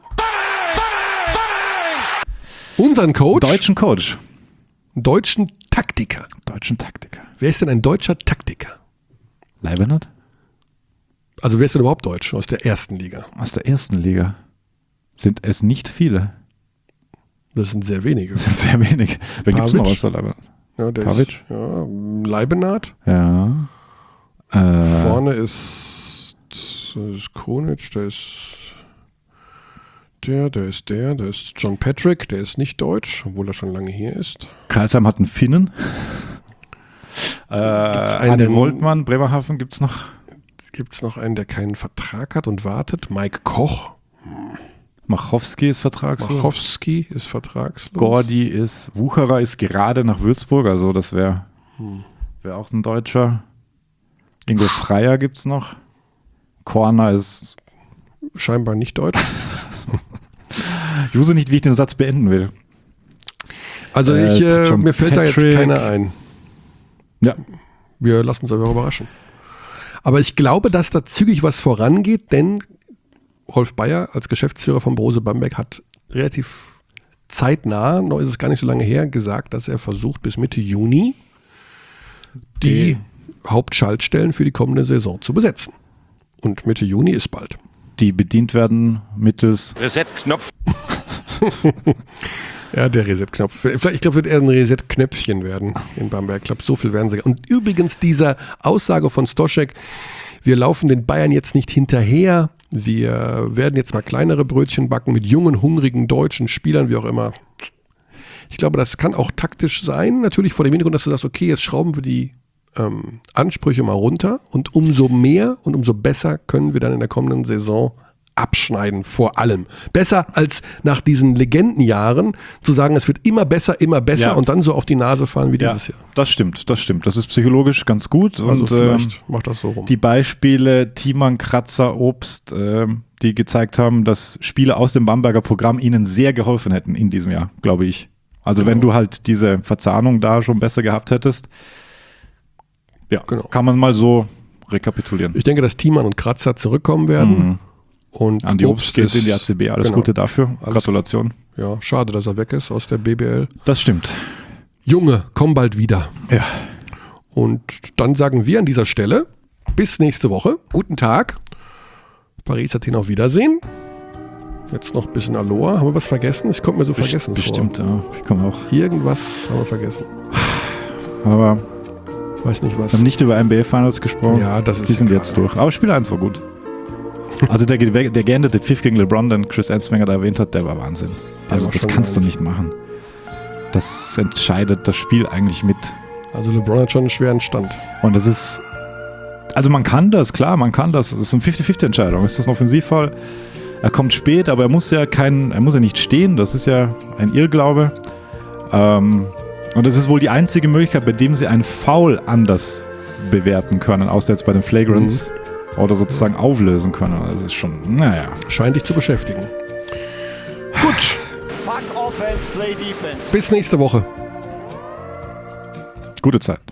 Unseren Coach. Deutschen Coach. Deutschen Taktiker. Deutschen Taktiker. Wer ist denn ein deutscher Taktiker? Leibenhardt? Also wer ist denn überhaupt deutsch aus der ersten Liga? Aus der ersten Liga sind es nicht viele. Das sind sehr wenige. Das sind sehr wenig. Wen gibt es noch aus der Leibenhardt? Ja, der Pavic? ist, ja, Leibenhardt. Ja. Vorne ist Konic, der ist der ist John Patrick, der ist nicht deutsch, obwohl er schon lange hier ist. Karlsheim hat einen Finnen. Einen Woltmann, Bremerhaven gibt es noch. Gibt es noch einen, der keinen Vertrag hat und wartet? Mike Koch. Machowski ist vertragslos. Machowski ist vertragslos. Gordi ist, Wucherer ist gerade nach Würzburg, also das wäre auch ein Deutscher. Ingo Freier gibt es noch. Korner ist scheinbar nicht deutsch. Ich wusste nicht, wie ich den Satz beenden will. Also mir fällt da jetzt keiner ein. Ja. Wir lassen uns einfach überraschen. Aber ich glaube, dass da zügig was vorangeht, denn Rolf Bayer als Geschäftsführer von Brose Bamberg hat relativ zeitnah, noch ist es gar nicht so lange her, gesagt, dass er versucht, bis Mitte Juni die Hauptschaltstellen für die kommende Saison zu besetzen. Und Mitte Juni ist bald. Die bedient werden mittels Reset-Knopf. Ja, der Reset-Knopf. Ich glaube, wird eher ein Reset-Knöpfchen werden in Bamberg. Ich glaube, so viel werden sie. Und übrigens dieser Aussage von Stoschek, wir laufen den Bayern jetzt nicht hinterher, wir werden jetzt mal kleinere Brötchen backen mit jungen, hungrigen deutschen Spielern, wie auch immer. Ich glaube, das kann auch taktisch sein, natürlich vor dem Hintergrund, dass du sagst, okay, jetzt schrauben wir die Ansprüche mal runter und umso mehr und umso besser können wir dann in der kommenden Saison abschneiden, vor allem. Besser als nach diesen Legendenjahren zu sagen, es wird immer besser ja. Und dann so auf die Nase fallen wie dieses Jahr. Das stimmt. Das ist psychologisch ganz gut. Also und vielleicht macht das so rum. Die Beispiele Thiemann, Kratzer, Obst, die gezeigt haben, dass Spiele aus dem Bamberger Programm ihnen sehr geholfen hätten in diesem Jahr, glaube ich. Also wenn du halt diese Verzahnung da schon besser gehabt hättest, kann man mal so rekapitulieren. Ich denke, dass Thiemann und Kratzer zurückkommen werden. Und Andi Obst geht in die ACB. Alles Gute dafür. Gratulation. Ja, schade, dass er weg ist aus der BBL. Das stimmt. Junge, komm bald wieder. Ja. Und dann sagen wir an dieser Stelle, bis nächste Woche. Guten Tag. Paris, Athen, auf Wiedersehen. Jetzt noch ein bisschen Aloha. Haben wir was vergessen? Ich konnte mir so vergessen Bestimmt, vor. ja. Ich komme auch. Irgendwas haben wir vergessen. Aber weiß nicht was. wir haben nicht über NBA Finals gesprochen. Ja, das ist Die sind egal. jetzt durch. Aber Spiel 1 war gut. Also der geendete Pfiff gegen LeBron, den Chris Ensminger da erwähnt hat, der war Wahnsinn. Also war das schon kannst du Wahnsinn. nicht machen. Das entscheidet das Spiel eigentlich mit. Also LeBron hat schon einen schweren Stand. Und das ist, also man kann das, klar, man kann das. Es ist eine 50-50-Entscheidung. Ist das ein Offensivfall? Er kommt spät, aber er muss ja nicht stehen. Das ist ja ein Irrglaube. Und das ist wohl die einzige Möglichkeit, bei dem sie einen Foul anders bewerten können, außer jetzt bei den Flagrants oder sozusagen auflösen können. Das ist schon, naja. Scheint dich zu beschäftigen. Gut. Fuck offense, play defense. Bis nächste Woche. Gute Zeit.